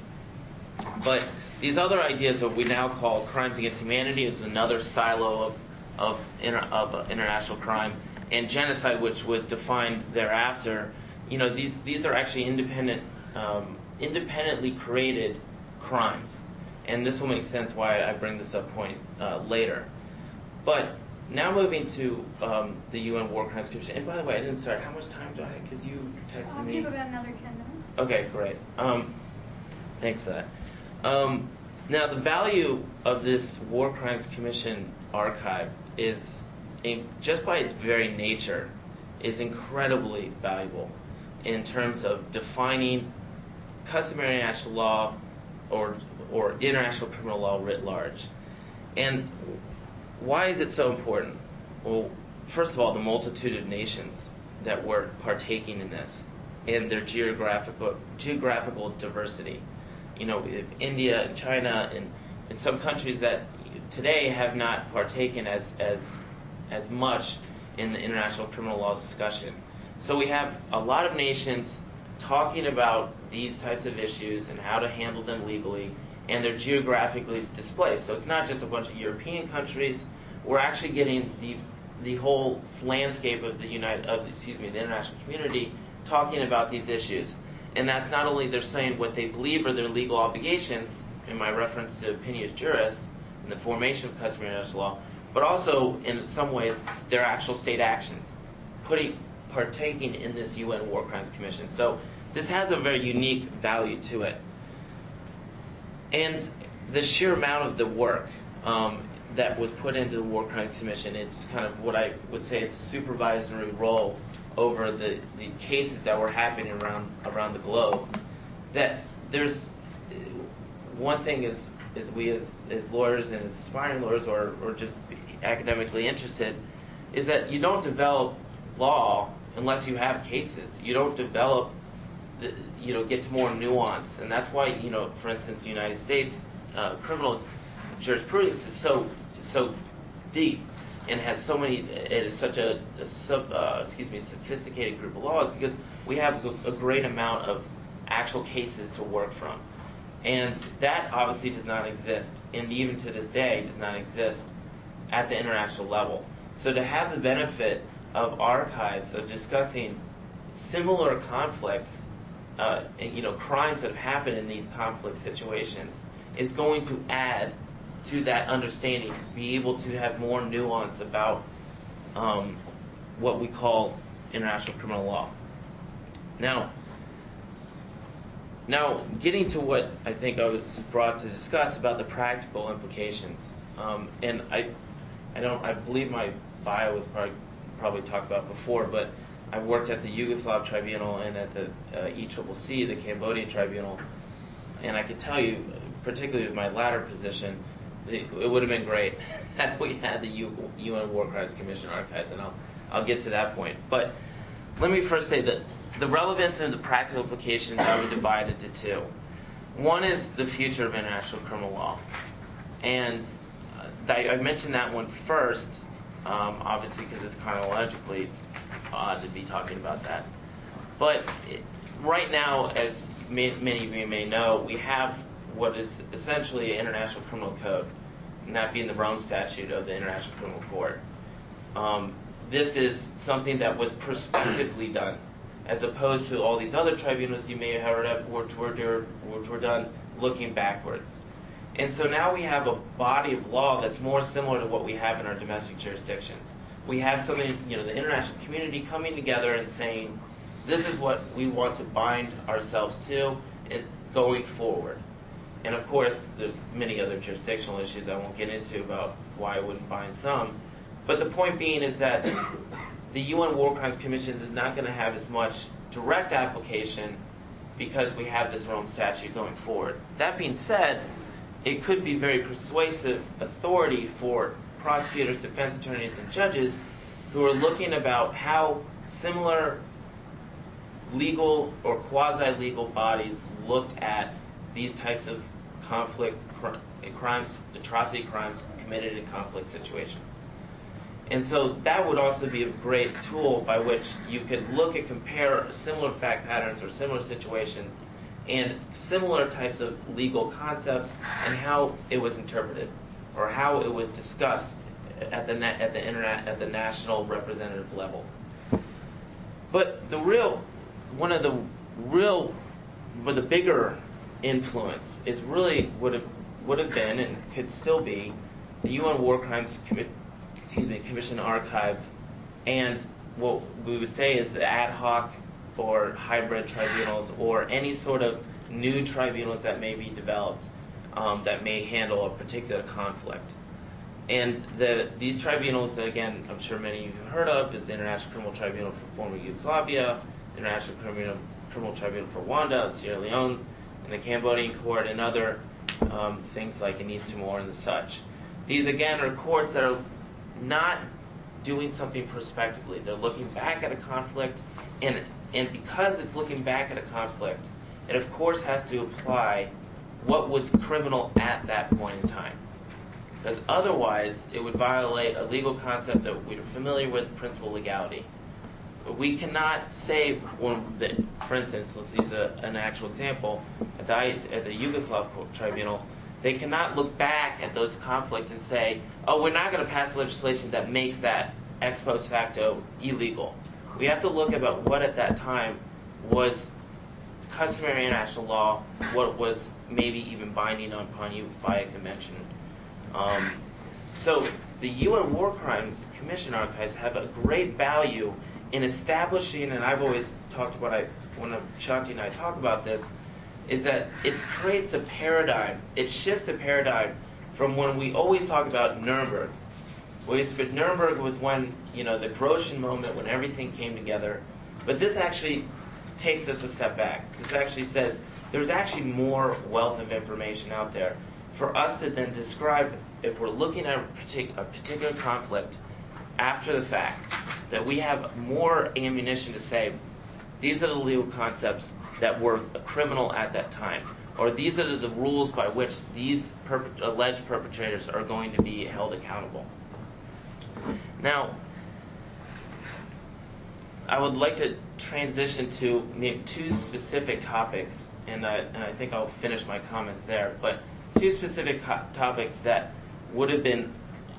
But these other ideas that we now call crimes against humanity is another silo of of, inter, of uh, international crime, and genocide, which was defined thereafter. You know, these these are actually independent, um, independently created crimes, and this will make sense why I bring this up point uh, later. But now moving to um, the U N War Crimes Commission. And by the way, I didn't start. How much time do I have? Because you texted I'll me. give about another ten minutes. Okay, great. Um, thanks for that. Um, now, the value of this War Crimes Commission archive is, a, just by its very nature, is incredibly valuable in terms of defining customary international law or or international criminal law writ large. And why is it so important? Well, first of all, the multitude of nations that were partaking in this and their geographical geographical diversity. You know, we have India and China and, and some countries that today have not partaken as as as much in the international criminal law discussion. So we have a lot of nations talking about these types of issues and how to handle them legally, and they're geographically displaced. So it's not just a bunch of European countries. We're actually getting the the whole landscape of the United of excuse me the international community talking about these issues. And that's not only they're saying what they believe are their legal obligations, in my reference to Penius Juris and the formation of customary international law, but also in some ways their actual state actions, putting partaking in this U N War Crimes Commission. So this has a very unique value to it. And the sheer amount of the work um, that was put into the War Crimes Commission, it's kind of what I would say it's a supervisory role over the, the cases that were happening around around the globe. That there's one thing is is we as, as lawyers and as aspiring lawyers or, or just academically interested is that you don't develop law unless you have cases. You don't develop the, you know get to more nuance, and that's why you know for instance the United States uh, criminal jurisprudence is so so deep and has so many, it is such a, a sub, uh, excuse me, sophisticated group of laws because we have a, a great amount of actual cases to work from. And that obviously does not exist, and even to this day does not exist at the international level. So to have the benefit of archives of discussing similar conflicts, uh, and, you know, crimes that have happened in these conflict situations is going to add to that understanding, to be able to have more nuance about um, what we call international criminal law. Now, now getting to what I think I was brought to discuss about the practical implications, um, and I, I don't, I believe my bio was probably probably talked about before, but I worked at the Yugoslav Tribunal and at the uh, E C C C, the Cambodian Tribunal, and I could tell you, particularly with my latter position, it would have been great had we had the U N War Crimes Commission archives, and I'll I'll get to that point. But let me first say that the relevance and the practical implications I would divide into two. One is the future of international criminal law, and uh, I, I mentioned that one first, um, obviously because it's chronologically odd to be talking about that. But it, right now, as may, many of you may know, we have what is essentially an international criminal code, and that being the Rome Statute of the International Criminal Court. Um, this is something that was prospectively done, as opposed to all these other tribunals you may have heard of, which were, which were done looking backwards. And so now we have a body of law that's more similar to what we have in our domestic jurisdictions. We have something, you know, the international community coming together and saying, this is what we want to bind ourselves to in going forward. And of course, there's many other jurisdictional issues I won't get into about why I wouldn't bind some. But the point being is that the U N War Crimes Commission is not going to have as much direct application because we have this Rome Statute going forward. That being said, it could be very persuasive authority for prosecutors, defense attorneys, and judges who are looking about how similar legal or quasi-legal bodies looked at these types of conflict cr- crimes, atrocity crimes committed in conflict situations. And so that would also be a great tool by which you could look and compare similar fact patterns or similar situations and similar types of legal concepts and how it was interpreted or how it was discussed at the na- at the internet at the national representative level. But the real one of the real but the bigger influence is really would have would have been and could still be the U N War Crimes Commi- excuse me Commission Archive and what we would say is the ad hoc or hybrid tribunals or any sort of new tribunals that may be developed um, that may handle a particular conflict. And the, these tribunals that, again, I'm sure many of you have heard of, is the International Criminal Tribunal for former Yugoslavia, the International Criminal, Criminal Tribunal for Rwanda, Sierra Leone, and the Cambodian Court, and other um, things like in East Timor and the such. These, again, are courts that are not doing something prospectively. They're looking back at a conflict, and and because it's looking back at a conflict, it of course has to apply what was criminal at that point in time. Because otherwise, it would violate a legal concept that we're familiar with, principal legality. But we cannot say, when the, for instance, let's use a, an actual example, at the, at the Yugoslav Tribunal, they cannot look back at those conflicts and say, oh, we're not going to pass legislation that makes that ex post facto illegal. We have to look about what at that time was customary international law, what was maybe even binding upon you by a convention. Um, so the U N War Crimes Commission archives have a great value in establishing, and I've always talked about, I, when Shanti and I talk about this, is that it creates a paradigm. It shifts the paradigm from when we always talk about Nuremberg. But Nuremberg was when, you know, the Grosjean moment, when everything came together. But this actually takes us a step back. This actually says there's actually more wealth of information out there for us to then describe, if we're looking at a, partic- a particular conflict after the fact, that we have more ammunition to say, these are the legal concepts that were criminal at that time, or these are the, the rules by which these perp- alleged perpetrators are going to be held accountable. Now, I would like to transition to maybe two specific topics, and I, and I think I'll finish my comments there, but two specific co- topics that would have been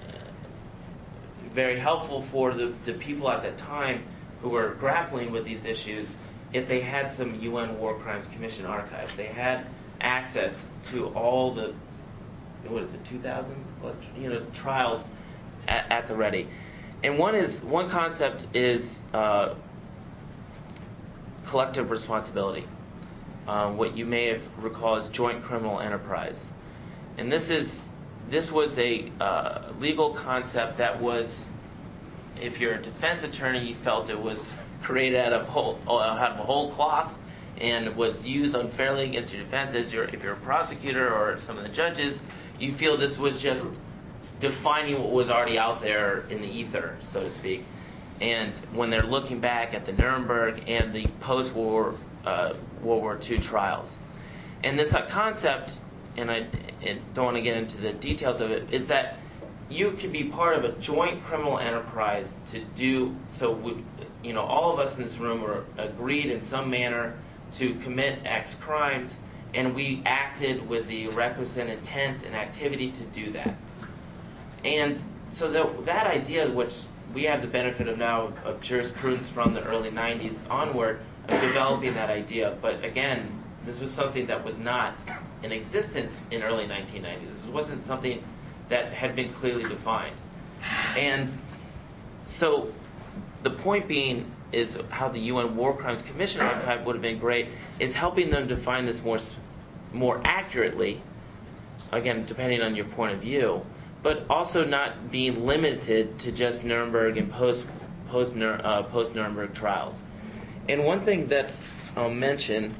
very helpful for the, the people at that time who were grappling with these issues if they had some U N War Crimes Commission archives. They had access to all the, what is it, two thousand plus, you know, trials at, at the ready. And one is one concept is uh, collective responsibility, um, what you may have recall as joint criminal enterprise. And this is this was a uh, legal concept that was, if you're a defense attorney, you felt it was created out of whole out of a whole cloth and was used unfairly against your defense. As you're, if you're a prosecutor or some of the judges, you feel this was just defining what was already out there in the ether, so to speak. And when they're looking back at the Nuremberg and the post-war uh, World War Two trials, and this uh, concept, and I and don't want to get into the details of it, is that you could be part of a joint criminal enterprise to do so. Would you know all of us in this room are agreed in some manner to commit X crimes, and we acted with the requisite intent and activity to do that. And so that that idea, which we have the benefit of now of jurisprudence from the early nineties onward, of developing that idea. But again, this was something that was not in existence in early nineteen nineties. This wasn't something that had been clearly defined. And so the point being is how the U N War Crimes Commission archive would have been great is helping them define this more more accurately, again, depending on your point of view, but also not being limited to just Nuremberg and post post uh, post Nuremberg trials. And one thing that I'll mention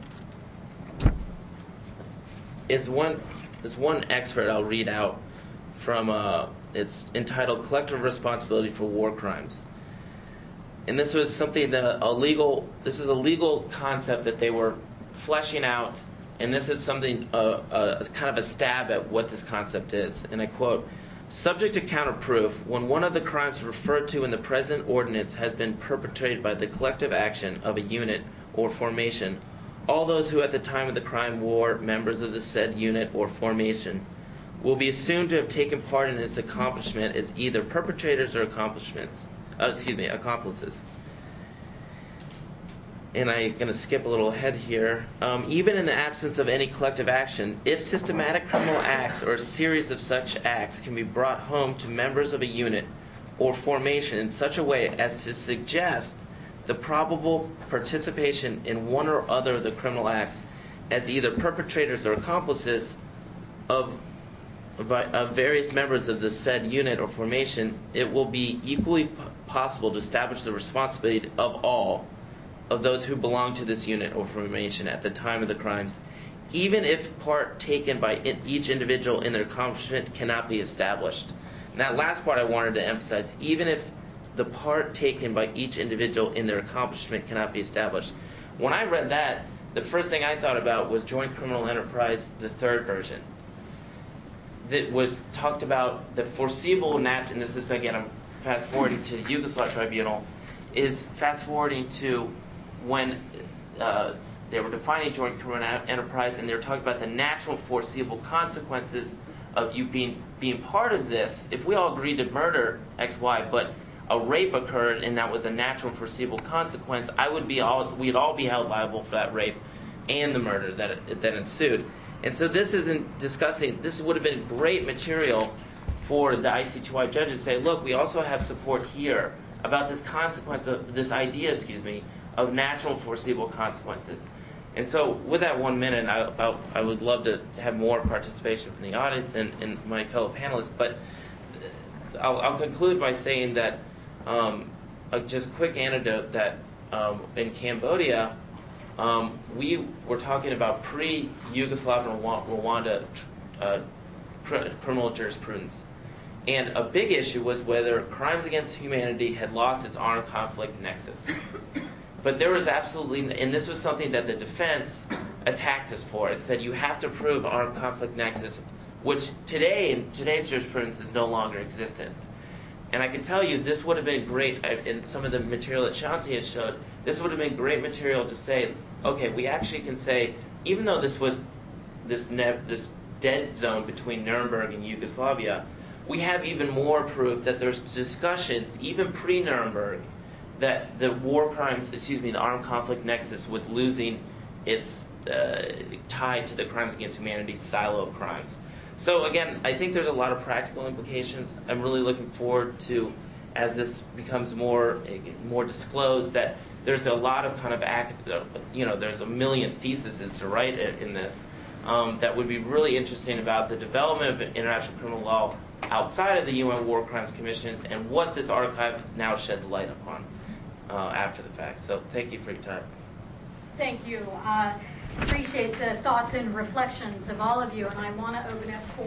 is one is one excerpt I'll read out from uh, it's entitled "Collective Responsibility for War Crimes." And this was something that a legal this is a legal concept that they were fleshing out, and this is something uh, uh, kind of a stab at what this concept is. And I quote, "Subject to counterproof, when one of the crimes referred to in the present ordinance has been perpetrated by the collective action of a unit or formation, all those who at the time of the crime were members of the said unit or formation will be assumed to have taken part in its accomplishment as either perpetrators or accomplishments, uh, excuse me, accomplices." And I'm going to skip a little ahead here. Um, even in the absence of any collective action, if systematic criminal acts or a series of such acts can be brought home to members of a unit or formation in such a way as to suggest the probable participation in one or other of the criminal acts as either perpetrators or accomplices of, of various members of the said unit or formation, it will be equally p- possible to establish the responsibility of all of those who belong to this unit or formation at the time of the crimes, even if part taken by in each individual in their accomplishment cannot be established. And that last part I wanted to emphasize, even if the part taken by each individual in their accomplishment cannot be established. When I read that, the first thing I thought about was Joint Criminal Enterprise, the third version. That was talked about the foreseeable nat, and this is again, I'm fast forwarding to the Yugoslav Tribunal, is fast forwarding to when uh, they were defining joint criminal enterprise, and they were talking about the natural foreseeable consequences of you being being part of this. If we all agreed to murder X Y, but a rape occurred and that was a natural foreseeable consequence, I would be all we'd all be held liable for that rape and the murder that that ensued. And so this isn't discussing. This would have been great material for the I C two I judges to say, look, we also have support here about this consequence of this idea, excuse me, of natural foreseeable consequences. And so with that one minute, I, I, I would love to have more participation from the audience and, and my fellow panelists, but I'll, I'll conclude by saying that um, uh, just a quick anecdote that um, in Cambodia, um, we were talking about pre-Yugoslav and Rwanda uh, cr- criminal jurisprudence. And a big issue was whether crimes against humanity had lost its armed conflict nexus. But there was absolutely, and this was something that the defense attacked us for. It said you have to prove armed conflict nexus, which today, in today's jurisprudence, is no longer existence. And I can tell you, this would have been great in some of the material that Shanti has showed. This would have been great material to say, okay, we actually can say, even though this was this ne- this dead zone between Nuremberg and Yugoslavia, we have even more proof that there's discussions, even pre-Nuremberg, that the war crimes, excuse me, the armed conflict nexus was losing its uh, tie to the crimes against humanity silo of crimes. So again, I think there's a lot of practical implications. I'm really looking forward to, as this becomes more more disclosed, that there's a lot of kind of act, you know, there's a million theses to write in this um, that would be really interesting about the development of international criminal law outside of the U N War Crimes Commission and what this archive now sheds light upon uh, after the fact. So thank you for your time. Thank you. Uh, appreciate the thoughts and reflections of all of you, and I want to open it for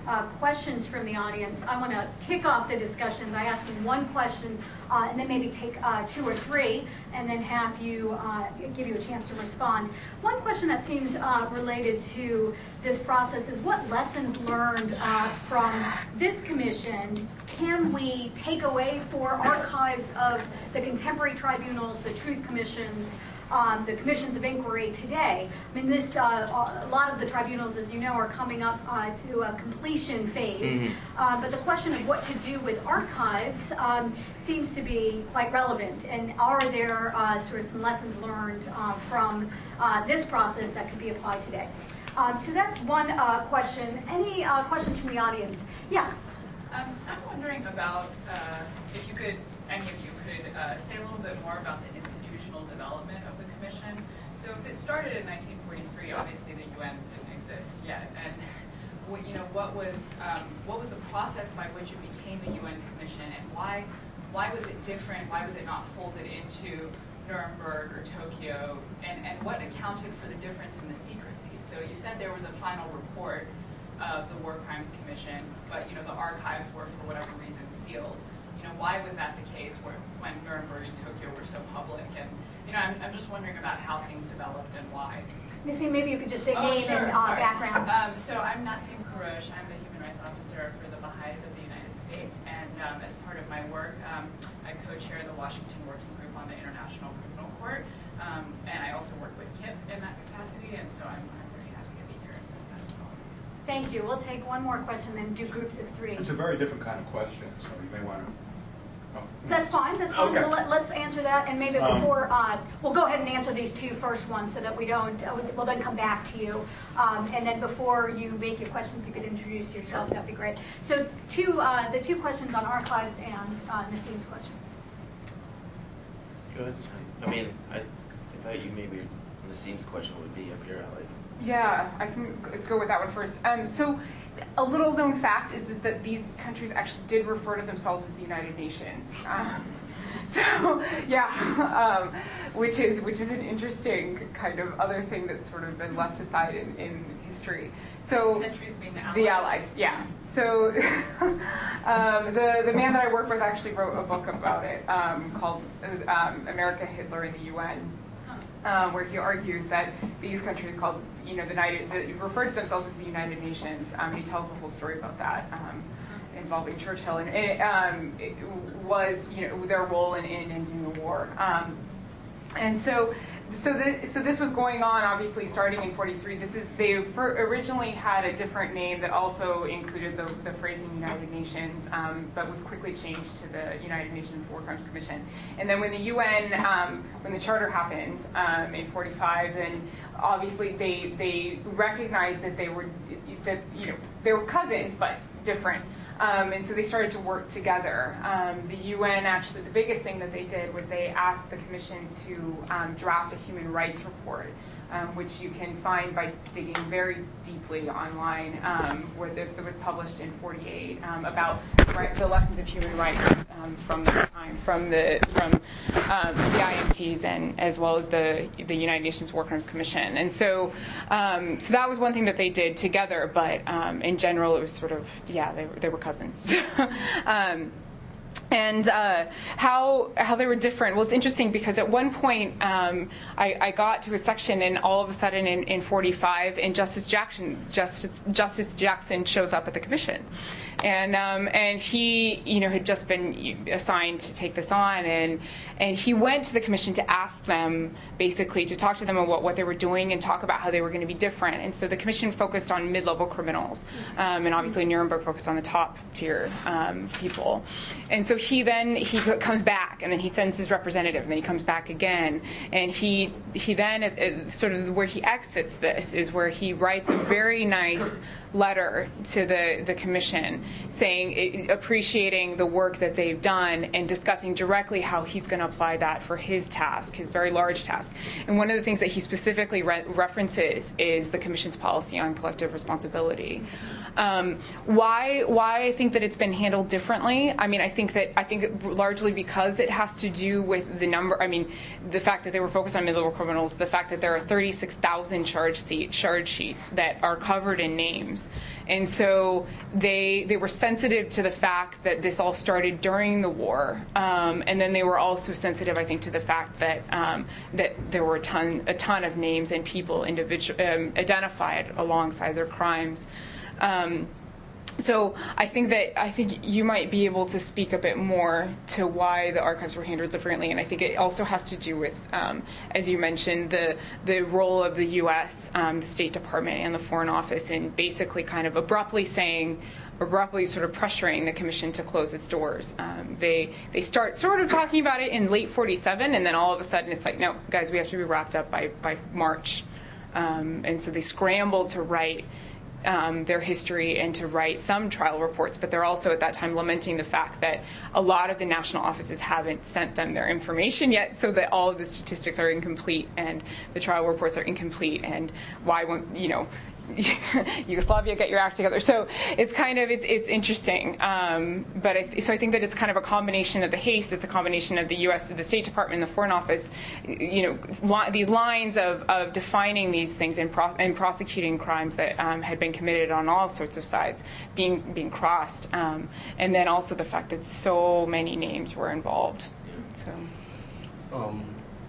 uh, questions from the audience. I want to kick off the discussion by asking one question uh, and then maybe take uh, two or three and then have you uh, give you a chance to respond. One question that seems uh, related to this process is what lessons learned uh, from this commission can we take away for archives of the contemporary tribunals, the truth commissions, Um, the commissions of inquiry today? I mean, this uh, a lot of the tribunals, as you know, are coming up uh, to a completion phase. Mm-hmm. Uh, but the question of what to do with archives um, seems to be quite relevant. And are there uh, sort of some lessons learned uh, from uh, this process that could be applied today? Um, so that's one uh, question. Any uh, questions from the audience? Yeah. Um, I'm wondering about uh, if you could, any of you could uh, say a little bit more about the institutional development of the commission. So if it started in nineteen forty-three, obviously the U N didn't exist yet, and what, you know, what was um, what was the process by which it became a U N commission, and why why was it different? Why was it not folded into Nuremberg or Tokyo, and and what accounted for the difference in the secrecy? So you said there was a final report of the War Crimes Commission, but you know the archives were for whatever reason sealed. You know, why was that the case where, when Nuremberg and Tokyo were so public? And you know, I'm, I'm just wondering about how things developed and why. Nassim, maybe you could just say oh, name sure, and uh, sorry. background. Um, so I'm Nassim Kourosh. I'm the Human Rights Officer for the Baha'is of the United States, and um, as part of my work, um, I co-chair the Washington Working Group on the International Criminal Court, um, and I also work with K I P in that capacity, and so I'm, I'm very happy to be here and discuss it all. Thank you. We'll take one more question, then do groups of three. It's a very different kind of question, so you may want to. Oh. That's fine. That's fine. Okay. We'll let, let's answer that, and maybe Um, before uh, we'll go ahead and answer these two first ones, so that we don't. Uh, we'll then come back to you, um, and then before you make your question, if you could introduce yourself, that'd be great. So, two uh, the two questions on archives and uh, Nassim's question. Go ahead. I mean, I, I thought you maybe Nassim's question would be up your alley. Yeah, I can let's go with that one first. Um, so, a little known fact is, is that these countries actually did refer to themselves as the United Nations. Um, so, yeah, um, which is which is an interesting kind of other thing that's sort of been left aside in, in history. So, These countries being the allies. The allies, yeah. So, um, the the man that I work with actually wrote a book about it um, called um, America, Hitler, and the U N. Um, where he argues that these countries called, you know, the United, the, refer to themselves as the United Nations. Um, he tells the whole story about that um, involving Churchill, and it, um, it was, you know, their role in, in ending the war. Um, and so, so, the, so this was going on, obviously, starting in forty-three. This is they originally had a different name that also included the, the phrasing United Nations, um, but was quickly changed to the United Nations War Crimes Commission. And then when the U N, um, when the charter happened um, in forty-five, then obviously they they recognized that they were that you know they were cousins but different. Um, and so they started to work together. Um, the U N actually, the biggest thing that they did was they asked the Commission to um, draft a human rights report, um, which you can find by digging very deeply online, um, where the, it was published in forty-eight um, about right, the lessons of human rights um, from the time, from the from um, the I M Ts and as well as the the United Nations War Crimes Commission. And so, um, so that was one thing that they did together. But um, in general, it was sort of yeah, they were, they were cousins. um, And uh, how how they were different. Well, it's interesting because at one point um, I, I got to a section, and all of a sudden in, in forty-five, and Justice Jackson Justice Justice Jackson shows up at the commission, and um, and he you know had just been assigned to take this on, and and he went to the commission to ask them basically to talk to them about what they were doing and talk about how they were going to be different. And so the commission focused on mid-level criminals, um, and obviously Nuremberg focused on the top tier um, people, and so. He then he comes back, and then he sends his representative, and then he comes back again, and he he then uh, sort of where he exits this is where he writes a very nice letter to the, the commission saying, appreciating the work that they've done and discussing directly how he's going to apply that for his task, his very large task. And one of the things that he specifically re- references is the commission's policy on collective responsibility. Um, why why I think that it's been handled differently? I mean, I think that I think largely because it has to do with the number. I mean, the fact that they were focused on mid-level criminals, the fact that there are thirty-six thousand charge seat charge sheets that are covered in names. crimes. And so they they were sensitive to the fact that this all started during the war, um, and then they were also sensitive, I think, to the fact that um, that there were a ton a ton of names and people individual um, identified alongside their crimes. Um, So I think that I think you might be able to speak a bit more to why the archives were handled differently, and I think it also has to do with, um, as you mentioned, the the role of the U S, um, the State Department, and the Foreign Office in basically kind of abruptly saying, abruptly sort of pressuring the commission to close its doors. Um, they they start sort of talking about it in late forty-seven, and then all of a sudden it's like, no, guys, we have to be wrapped up by by March, um, and so they scrambled to write Um, their history and to write some trial reports, but they're also at that time lamenting the fact that a lot of the national offices haven't sent them their information yet, so that all of the statistics are incomplete and the trial reports are incomplete, and why won't, you know, Yugoslavia, get your act together. So it's kind of, it's it's interesting. Um, but I th- so I think that it's kind of a combination of the haste, it's a combination of the U S, the State Department, the Foreign Office, you know, li- these lines of, of defining these things and, pro- and prosecuting crimes that um, had been committed on all sorts of sides being being crossed. Um, and then also the fact that so many names were involved. So. Um,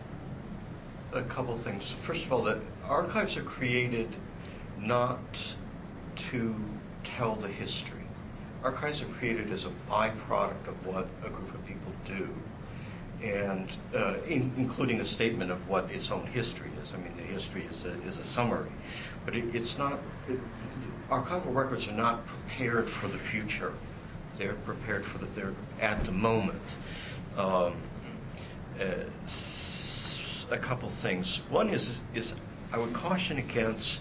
a couple things. First of all, that archives are created not to tell the history. Archives are created as a byproduct of what a group of people do, and uh, in, including a statement of what its own history is. I mean, the history is a, is a summary, but it, it's not, it, archival records are not prepared for the future. They're prepared for the, they're at the moment. Um, uh, s- a couple things. One is, is I would caution against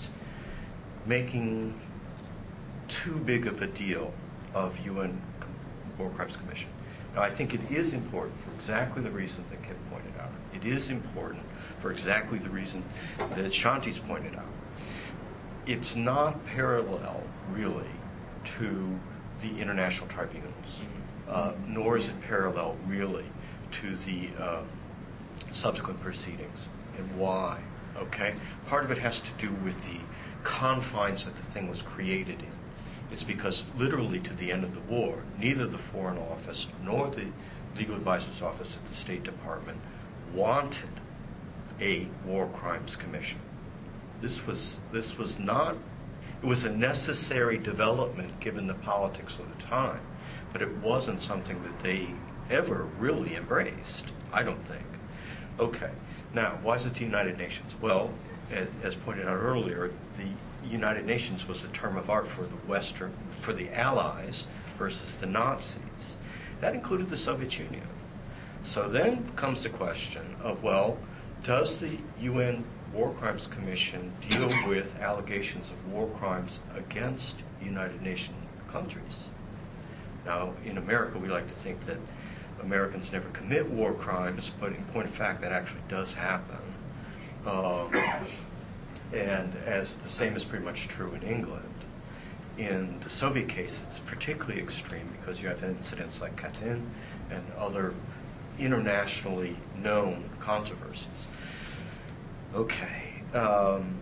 making too big of a deal of U N War Crimes Commission. Now, I think it is important for exactly the reason that Kip pointed out. It is important for exactly the reason that Shanti's pointed out. It's not parallel, really, to the international tribunals, uh, nor is it parallel, really, to the uh, subsequent proceedings. And why? Okay? Part of it has to do with the confines that the thing was created in. It's because literally to the end of the war, neither the Foreign Office nor the Legal Advisor's Office at the State Department wanted a War Crimes Commission. This was this was not, it was a necessary development given the politics of the time, but it wasn't something that they ever really embraced, I don't think. Okay, now, why is it the United Nations? Well, as pointed out earlier, the United Nations was a term of art for the Western, for the Allies versus the Nazis. That included the Soviet Union. So then comes the question of, well, does the U N War Crimes Commission deal with allegations of war crimes against United Nations countries? Now, in America, we like to think that Americans never commit war crimes, but in point of fact, that actually does happen. Um, and as the same is pretty much true in England. In the Soviet case, it's particularly extreme because you have incidents like Katyn and other internationally known controversies. Okay. Um,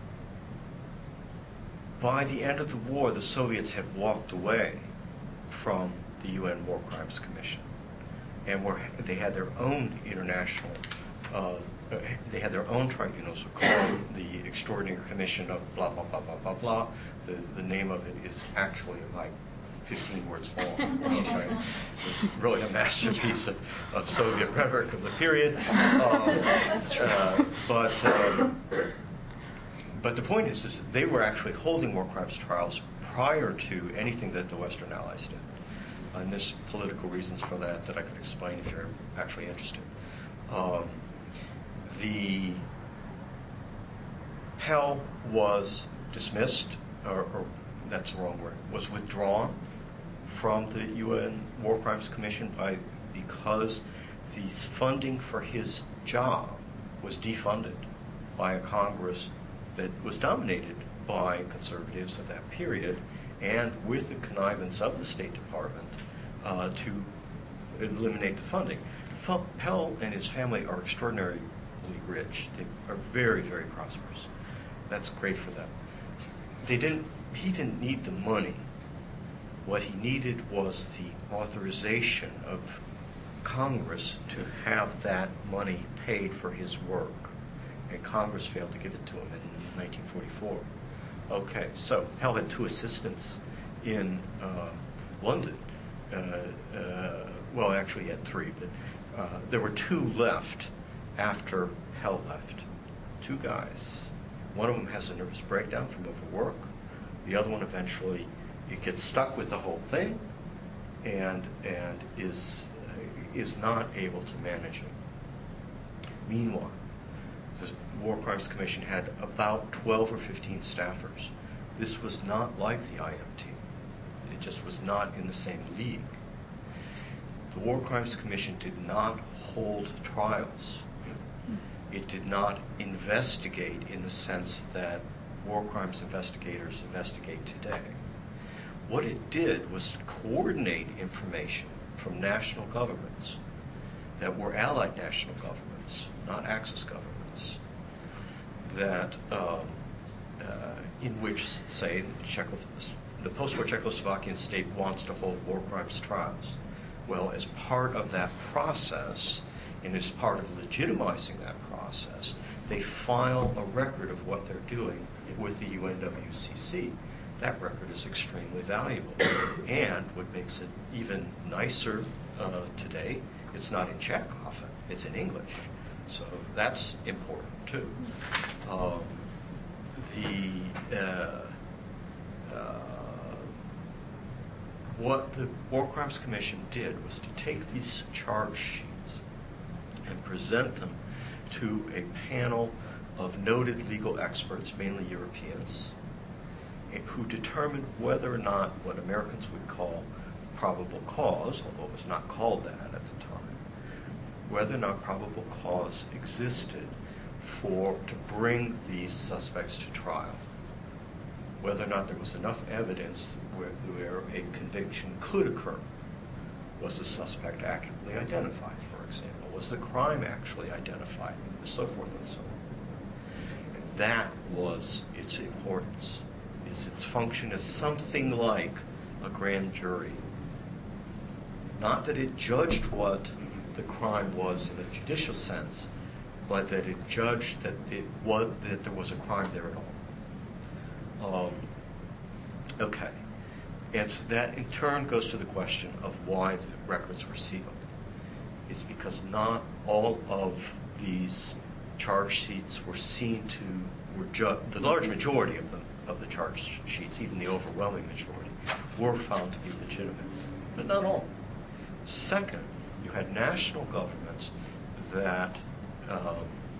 by the end of the war, the Soviets had walked away from the U N War Crimes Commission, and were they had their own international uh, they had their own tribunals called the Extraordinary Commission of blah, blah, blah, blah, blah, blah. The, the name of it is actually like fifteen words long. Okay? It's really a masterpiece of, of Soviet rhetoric of the period. Um, uh, but, uh, but the point is, is that they were actually holding war crimes trials prior to anything that the Western Allies did. And there's political reasons for that that I could explain if you're actually interested. Um, The Pell was dismissed, or, or that's the wrong word, was withdrawn from the U N War Crimes Commission by because the funding for his job was defunded by a Congress that was dominated by conservatives of that period, and with the connivance of the State Department uh, to eliminate the funding. Pell and his family are extraordinarily rich. They are very, very prosperous. That's great for them. they didn't. He didn't need the money. What he needed was the authorization of Congress to have that money paid for his work, and Congress failed to give it to him in nineteen forty-four. Okay, so Hell had two assistants in uh, London. Uh, uh, well, actually, he had three, but uh, there were two left after Hell left. Two guys. One of them has a nervous breakdown from overwork. The other one eventually it gets stuck with the whole thing, and and is uh, is not able to manage it. Meanwhile, the War Crimes Commission had about twelve or fifteen staffers. This was not like the I M T. It just was not in the same league. The War Crimes Commission did not hold trials. It did not investigate in the sense that war crimes investigators investigate today. What it did was coordinate information from national governments that were allied national governments, not Axis governments, that um, uh, in which, say, Czechos- the post-war Czechoslovakian state wants to hold war crimes trials. Well, as part of that process, and as part of legitimizing that process, they file a record of what they're doing with the U N W C C. That record is extremely valuable. And what makes it even nicer uh, today, it's not in Czech often, it's in English. So that's important too. Um, the uh, uh, what the War Crimes Commission did was to take these charge sheets and present them to a panel of noted legal experts, mainly Europeans, who determined whether or not what Americans would call probable cause, although it was not called that at the time, whether or not probable cause existed for to bring these suspects to trial, whether or not there was enough evidence where, where a conviction could occur. Was the suspect accurately identified, for example? Was the crime actually identified? And so forth and so on. And that was its importance, is its function as something like a grand jury. Not that it judged what the crime was in a judicial sense, but that it judged that it was that there was a crime there at all. Um, okay. And so that in turn goes to the question of why the records were sealed. It's because not all of these charge sheets were seen to, were ju- the large majority of them, of the charge sheets, even the overwhelming majority, were found to be legitimate, but not all. Second, you had national governments that um,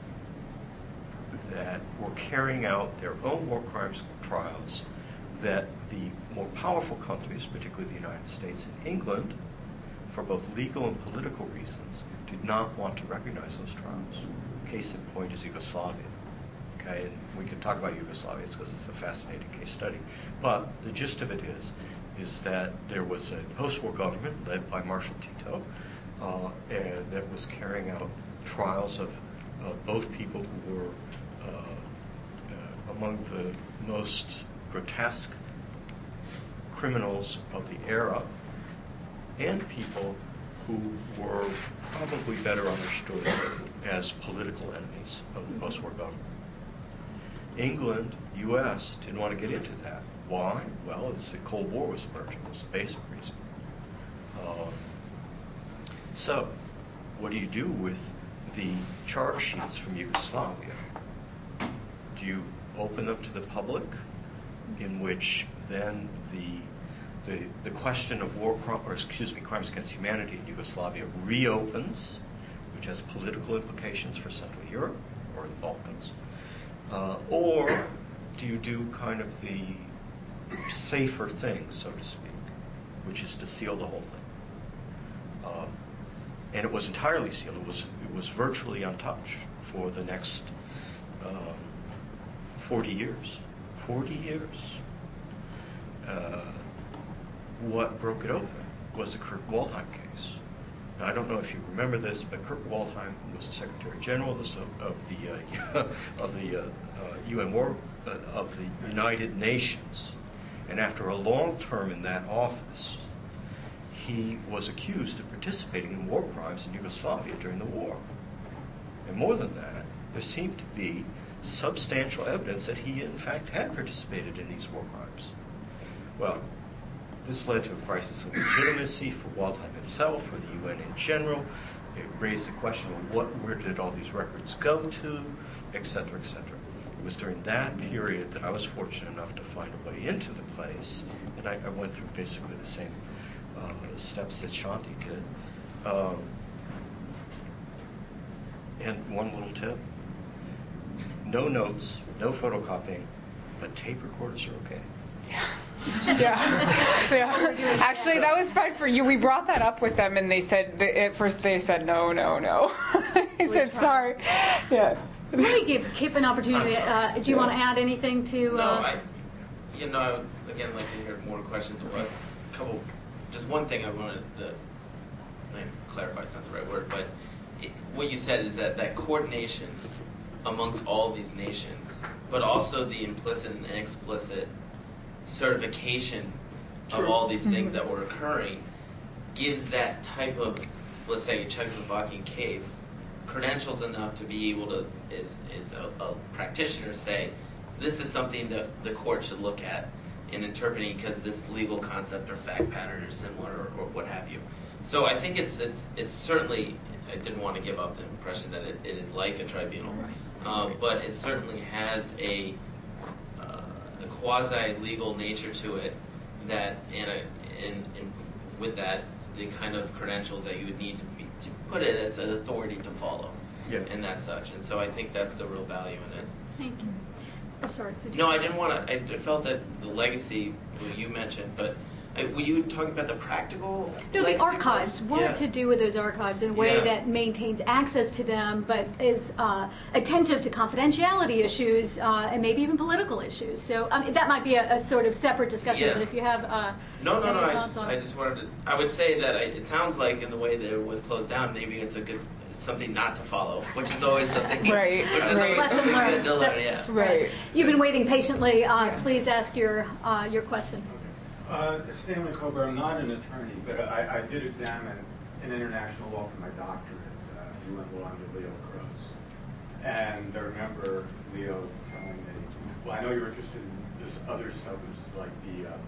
that were carrying out their own war crimes trials that the more powerful countries, particularly the United States and England, for both legal and political reasons, did not want to recognize those trials. Case in point is Yugoslavia. Okay, and we can talk about Yugoslavia because it's a fascinating case study. But the gist of it is, is that there was a post-war government led by Marshal Tito, uh, and that was carrying out trials of uh, both people who were uh, uh, among the most grotesque criminals of the era, and people who were probably better understood as political enemies of the post-war government. England, U S, didn't want to get into that. Why? Well, it's the Cold War was emerging. Was the basic reason. Um, so, what do you do with the charge sheets from Yugoslavia? Do you open them to the public, in which then the the the question of war crime, or excuse me, crimes against humanity in Yugoslavia reopens, which has political implications for Central Europe or the Balkans? Uh, or do you do kind of the safer thing, so to speak, which is to seal the whole thing? Um, and it was entirely sealed. It was it was virtually untouched for the next um, forty years. forty years. Uh, what broke it open was the Kurt Waldheim case. Now, I don't know if you remember this, but Kurt Waldheim was the Secretary General of the, of the, uh, of the uh, uh, U N War uh, of the United Nations. And after a long term in that office, he was accused of participating in war crimes in Yugoslavia during the war. And more than that, there seemed to be substantial evidence that he, in fact, had participated in these war crimes. Well, this led to a crisis of legitimacy for Waldheim himself, for the U N in general. It raised the question of what, where did all these records go to, et cetera, et cetera. It was during that period that I was fortunate enough to find a way into the place, and I, I went through basically the same uh, steps that Shanti did. Um, and one little tip: no notes, no photocopying, but tape recorders are okay. Yeah. yeah, yeah. Actually, that was fine for you. We brought that up with them, and they said they, at first they said no, no, no. They said sorry. Yeah. Let me give Kip an opportunity. Uh, do you want to add anything to? Uh, no, I. You know, I would, again, like to hear more questions. But a couple, just one thing I wanted to maybe clarify. It's not the right word, but it, what you said is that that coordination amongst all these nations, but also the implicit and explicit certification True. of all these things Mm-hmm. that were occurring gives that type of, let's say, Czechoslovakian case credentials enough to be able to, is is a, a practitioner, say, this is something that the court should look at in interpreting because this legal concept or fact pattern is similar or, or what have you. So I think it's it's it's certainly, I didn't want to give up the impression that it, it is like a tribunal, uh, but it certainly has a a quasi-legal nature to it that, and, a, and, and with that, the kind of credentials that you would need to, be, to put it as an authority to follow, Yeah. and that such. And so I think that's the real value in it. Thank you. Oh, sorry. Did you No, I didn't want to. I felt that the legacy well, you mentioned, but I, were you talking about the practical? No, the legacy archives. first? What Yeah. to do with those archives in a way Yeah. that maintains access to them, but is uh, attentive to confidentiality issues uh, and maybe even political issues. So I mean, that might be a, a sort of separate discussion. Yeah. But if you have uh, No, no, any no. I thoughts just, on I it. just wanted to. I would say that I, it sounds like in the way that it was closed down, maybe it's a good something not to follow, which is always something. Right, Which is right. always Lesson something learned. good to learn. Yeah. Right. You've been waiting patiently. Uh, Yeah. Please ask your uh, your question. Uh, Stanley Kober, I'm not an attorney, but I, I did examine in international law for my doctorate, uh, U N law under Leo Gross. And I remember Leo telling me, well, I know you're interested in this other stuff, which is like the uh,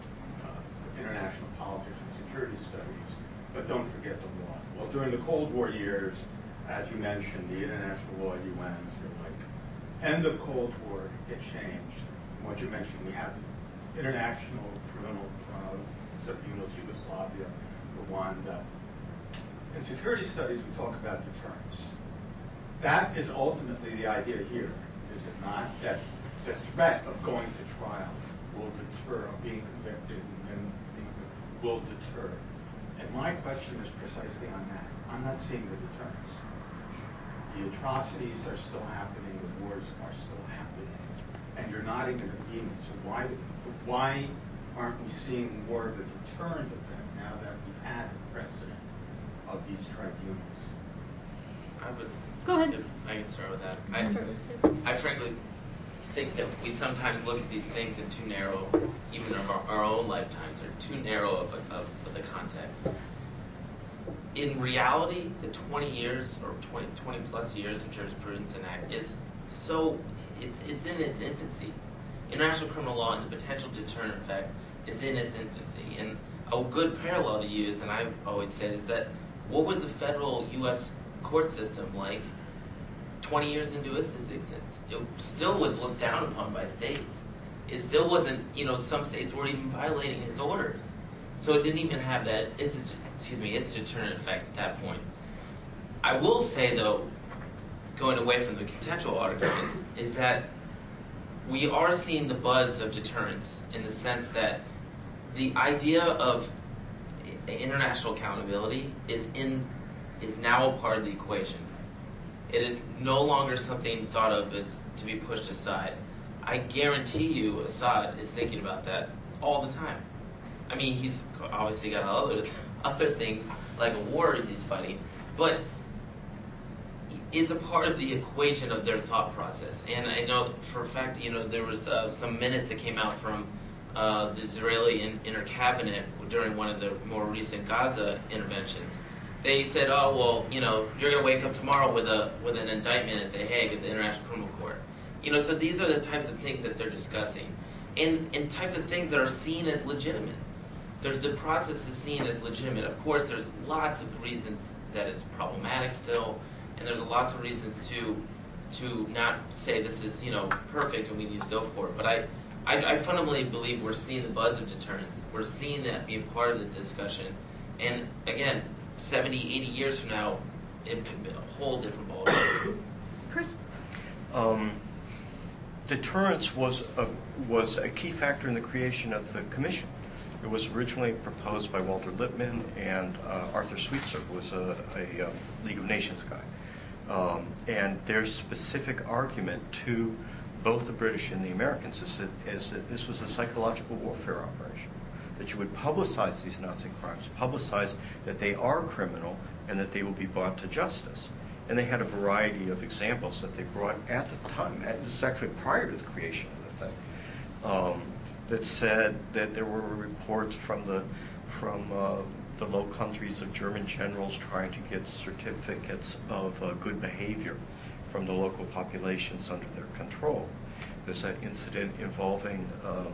uh, international politics and security studies, but don't forget the law. Well, during the Cold War years, as you mentioned, the international law U Ns were like, end of Cold War, it changed. And what you mentioned, we have international criminal uh, tribunals, Yugoslavia, Rwanda. In security studies, we talk about deterrence. That is ultimately the idea here, is it not? That the threat of going to trial will deter, of being convicted and then being, will deter. And my question is precisely on that. I'm not seeing the deterrence. The atrocities are still happening, the wars are still happening, and you're nodding in agreement. So why, why aren't we seeing more of a deterrent effect now that we've had the precedent of these tribunals? I would. Go ahead. If I can start with that. I, I frankly think that we sometimes look at these things in too narrow, even of our, our own lifetimes, or too narrow of, of, of the context. In reality, the twenty years or twenty, twenty plus years of jurisprudence and act is so, it's, it's in its infancy. International criminal law and the potential deterrent effect is in its infancy. And a good parallel to use, and I've always said, is that what was the federal U S court system like twenty years into its existence? It still was looked down upon by states. It still wasn't, you know, some states were even violating its orders. So it didn't even have that, its, excuse me, its deterrent effect at that point. I will say, though, going away from the contextual argument, is that we are seeing the buds of deterrence in the sense that the idea of international accountability is in is now a part of the equation. It is no longer something thought of as to be pushed aside. I guarantee you Assad is thinking about that all the time. I mean, he's obviously got other other things like a war he's fighting, but it's a part of the equation of their thought process. And I know for a fact, you know, there was uh, some minutes that came out from uh, the Israeli in, inner cabinet during one of the more recent Gaza interventions. They said, oh, well, you know, you're going to wake up tomorrow with a with an indictment at The Hague at the International Criminal Court. You know, so these are the types of things that they're discussing, and, and types of things that are seen as legitimate. The, the process is seen as legitimate. Of course, there's lots of reasons that it's problematic still, and there's lots of reasons to to not say this is, you know, perfect and we need to go for it. But I, I, I fundamentally believe we're seeing the buds of deterrence. We're seeing that be a part of the discussion. And again, seventy, eighty years from now, it could be a whole different ballgame. Chris? Um, deterrence was a, was a key factor in the creation of the commission. It was originally proposed by Walter Lippmann, and uh, Arthur Sweetser was a, a um, League of Nations guy. Um, and their specific argument to both the British and the Americans is that, is that this was a psychological warfare operation, that you would publicize these Nazi crimes, publicize that they are criminal and that they will be brought to justice. And they had a variety of examples that they brought at the time. This is actually prior to the creation of the thing. Um, that said that there were reports from the from uh, the Low Countries of German generals trying to get certificates of uh, good behavior from the local populations under their control. There's an incident involving um,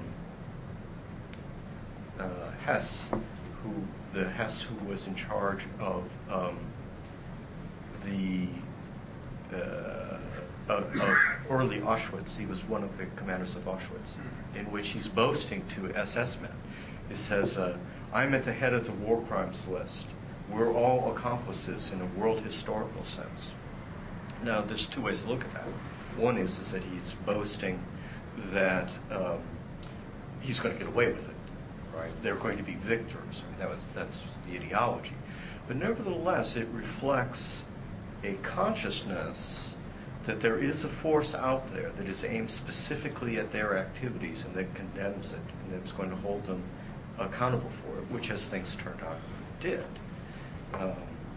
uh, Hess, who the Hess who was in charge of um, the uh, of, of early Auschwitz. He was one of the commanders of Auschwitz, in which he's boasting to S S men. He says, uh, I'm at the head of the war crimes list. We're all accomplices in a world historical sense. Now, there's two ways to look at that. One is, is that he's boasting that um, he's going to get away with it, right? They're going to be victors. I mean, that was, that's the ideology. But nevertheless, it reflects a consciousness that there is a force out there that is aimed specifically at their activities and that condemns it and that's going to hold them accountable for it, which as things turned out did. Um,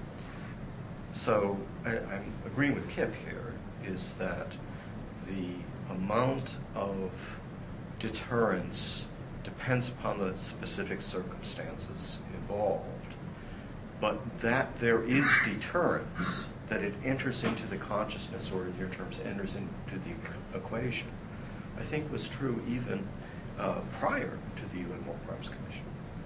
so I, I'm agreeing with Kip here, is that the amount of deterrence depends upon the specific circumstances involved, but that there is deterrence, that it enters into the consciousness, or in your terms, enters into the equation, I think was true even uh, prior to the U N War Crimes Commission.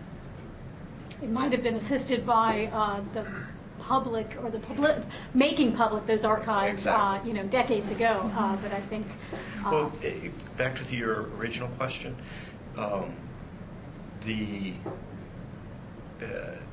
It might have been assisted by uh, the public, or the public making public those archives, exactly. uh, you know, decades ago. Uh, but I think. Uh, well, back to the, your original question, um, the. Uh,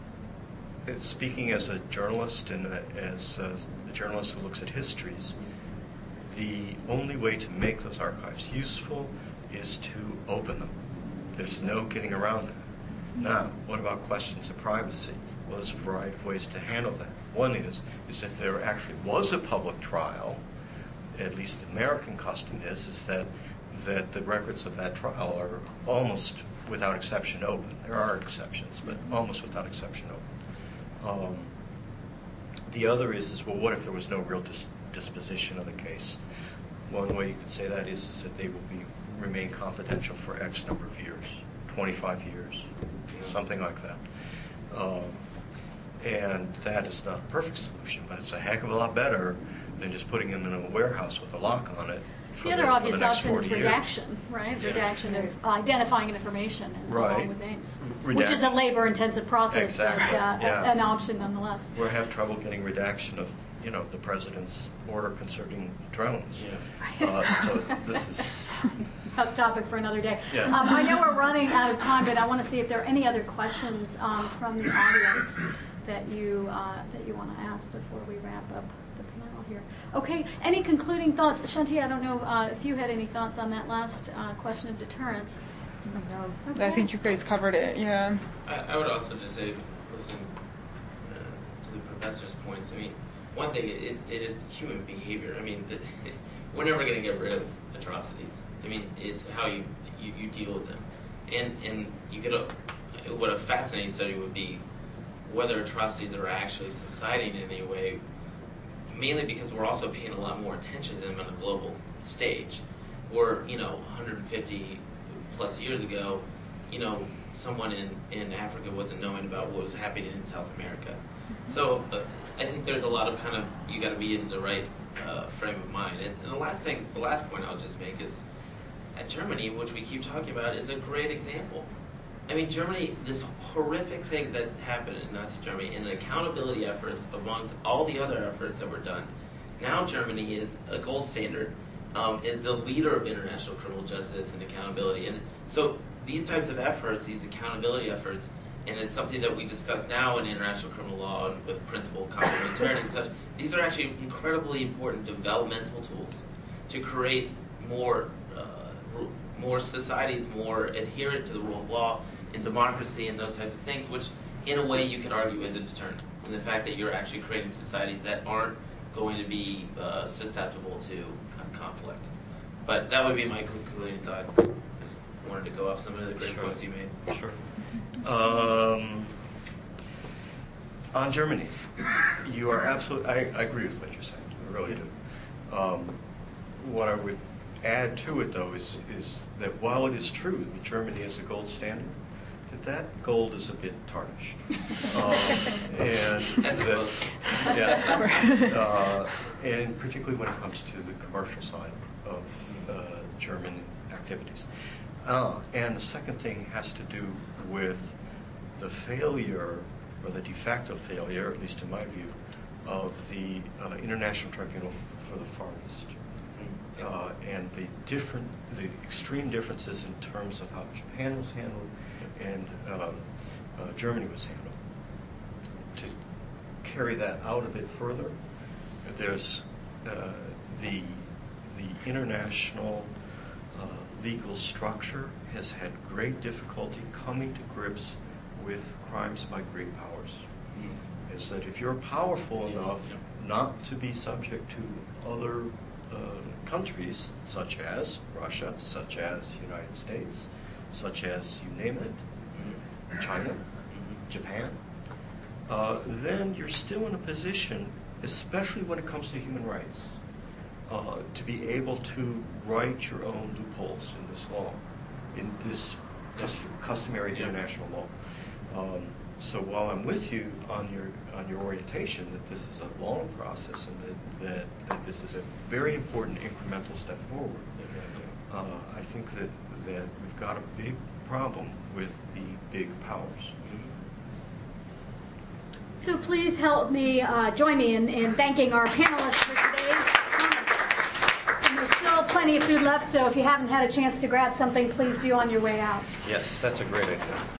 Speaking as a journalist and as a journalist who looks at histories, the only way to make those archives useful is to open them. There's no getting around it. Now, what about questions of privacy? Well, there's a variety of ways to handle that. One is, is if there actually was a public trial, at least American custom is, is that, that the records of that trial are almost without exception open. There are exceptions, but almost without exception open. Um, the other is, is, well, what if there was no real dis- disposition of the case? One way you could say that is, is that they will be remain confidential for X number of years, twenty-five years, something like that. Um, and that is not a perfect solution, but it's a heck of a lot better than just putting them in a warehouse with a lock on it. The other obvious the option is years. redaction, right? Yeah. Redaction of uh, identifying information and right. along with names, Redact- which is a labor-intensive process, exactly. but uh, yeah. an option nonetheless. We have trouble getting redaction of, you know, the president's order concerning drones. Yeah. Uh, so this is Tough topic for another day. Yeah. Um, I know we're running out of time, but I want to see if there are any other questions um, from the audience that you uh, that you want to ask before we wrap up the panel here. Okay. Any concluding thoughts, Shanti? I don't know uh, if you had any thoughts on that last uh, question of deterrence. No, Okay. I think you guys covered it. Yeah. I, I would also just say, listen uh, to the professor's points. I mean, one thing, it, it is human behavior. I mean, the, we're never going to get rid of atrocities. I mean, it's how you you, you deal with them. And and you could, uh, what a fascinating study would be whether atrocities are actually subsiding in any way, mainly because we're also paying a lot more attention to them on a global stage. Where, you know, one hundred fifty plus years ago, you know, someone in, in Africa wasn't knowing about what was happening in South America. So uh, I think there's a lot of kind of, you got to be in the right uh, frame of mind. And, and the last thing, the last point I'll just make is, at Germany, which we keep talking about, is a great example. I mean, Germany, this horrific thing that happened in Nazi Germany, and the accountability efforts amongst all the other efforts that were done. Now Germany is a gold standard, um, is the leader of international criminal justice and accountability. And so these types of efforts, these accountability efforts, and it's something that we discuss now in international criminal law with principle of complementarity and such, these are actually incredibly important developmental tools to create more, uh, more societies more adherent to the rule of law and democracy and those types of things, which in a way you could argue is a deterrent. And the fact that you're actually creating societies that aren't going to be uh, susceptible to uh, conflict. But that would be my concluding thought. I just wanted to go off some of the great Sure. points you made. Sure. Um, on Germany, you are absolutely, I, I agree with what you're saying. I really do. Um, what I would add to it, though, is, is that while it is true that Germany is a gold standard, that that gold is a bit tarnished. um, and As that, opposed. yeah, uh, and particularly when it comes to the commercial side of uh, German activities. Uh, and the second thing has to do with the failure, or the de facto failure, at least in my view, of the uh, International Tribunal for the Far East. Uh, and the different, the extreme differences in terms of how Japan was handled and uh, uh, Germany was handled. To carry that out a bit further, there's uh, the the international uh, legal structure has had great difficulty coming to grips with crimes by great powers. Mm-hmm. Is that if you're powerful yes. enough yeah. not to be subject to other uh, countries, such as Russia, such as United States, such as you name it, mm-hmm. China, mm-hmm. Japan, uh, then you're still in a position, especially when it comes to human rights, uh, to be able to write your own loopholes in this law, in this customary yeah. international law. Um, so while I'm with you on your on your orientation that this is a long process and that, that, that this is a very important incremental step forward, uh, I think that, that we've got a big problem with the big powers. So please help me, uh, join me in, in thanking our panelists for today's comments. And there's still plenty of food left, so if you haven't had a chance to grab something, please do on your way out. Yes, that's a great idea.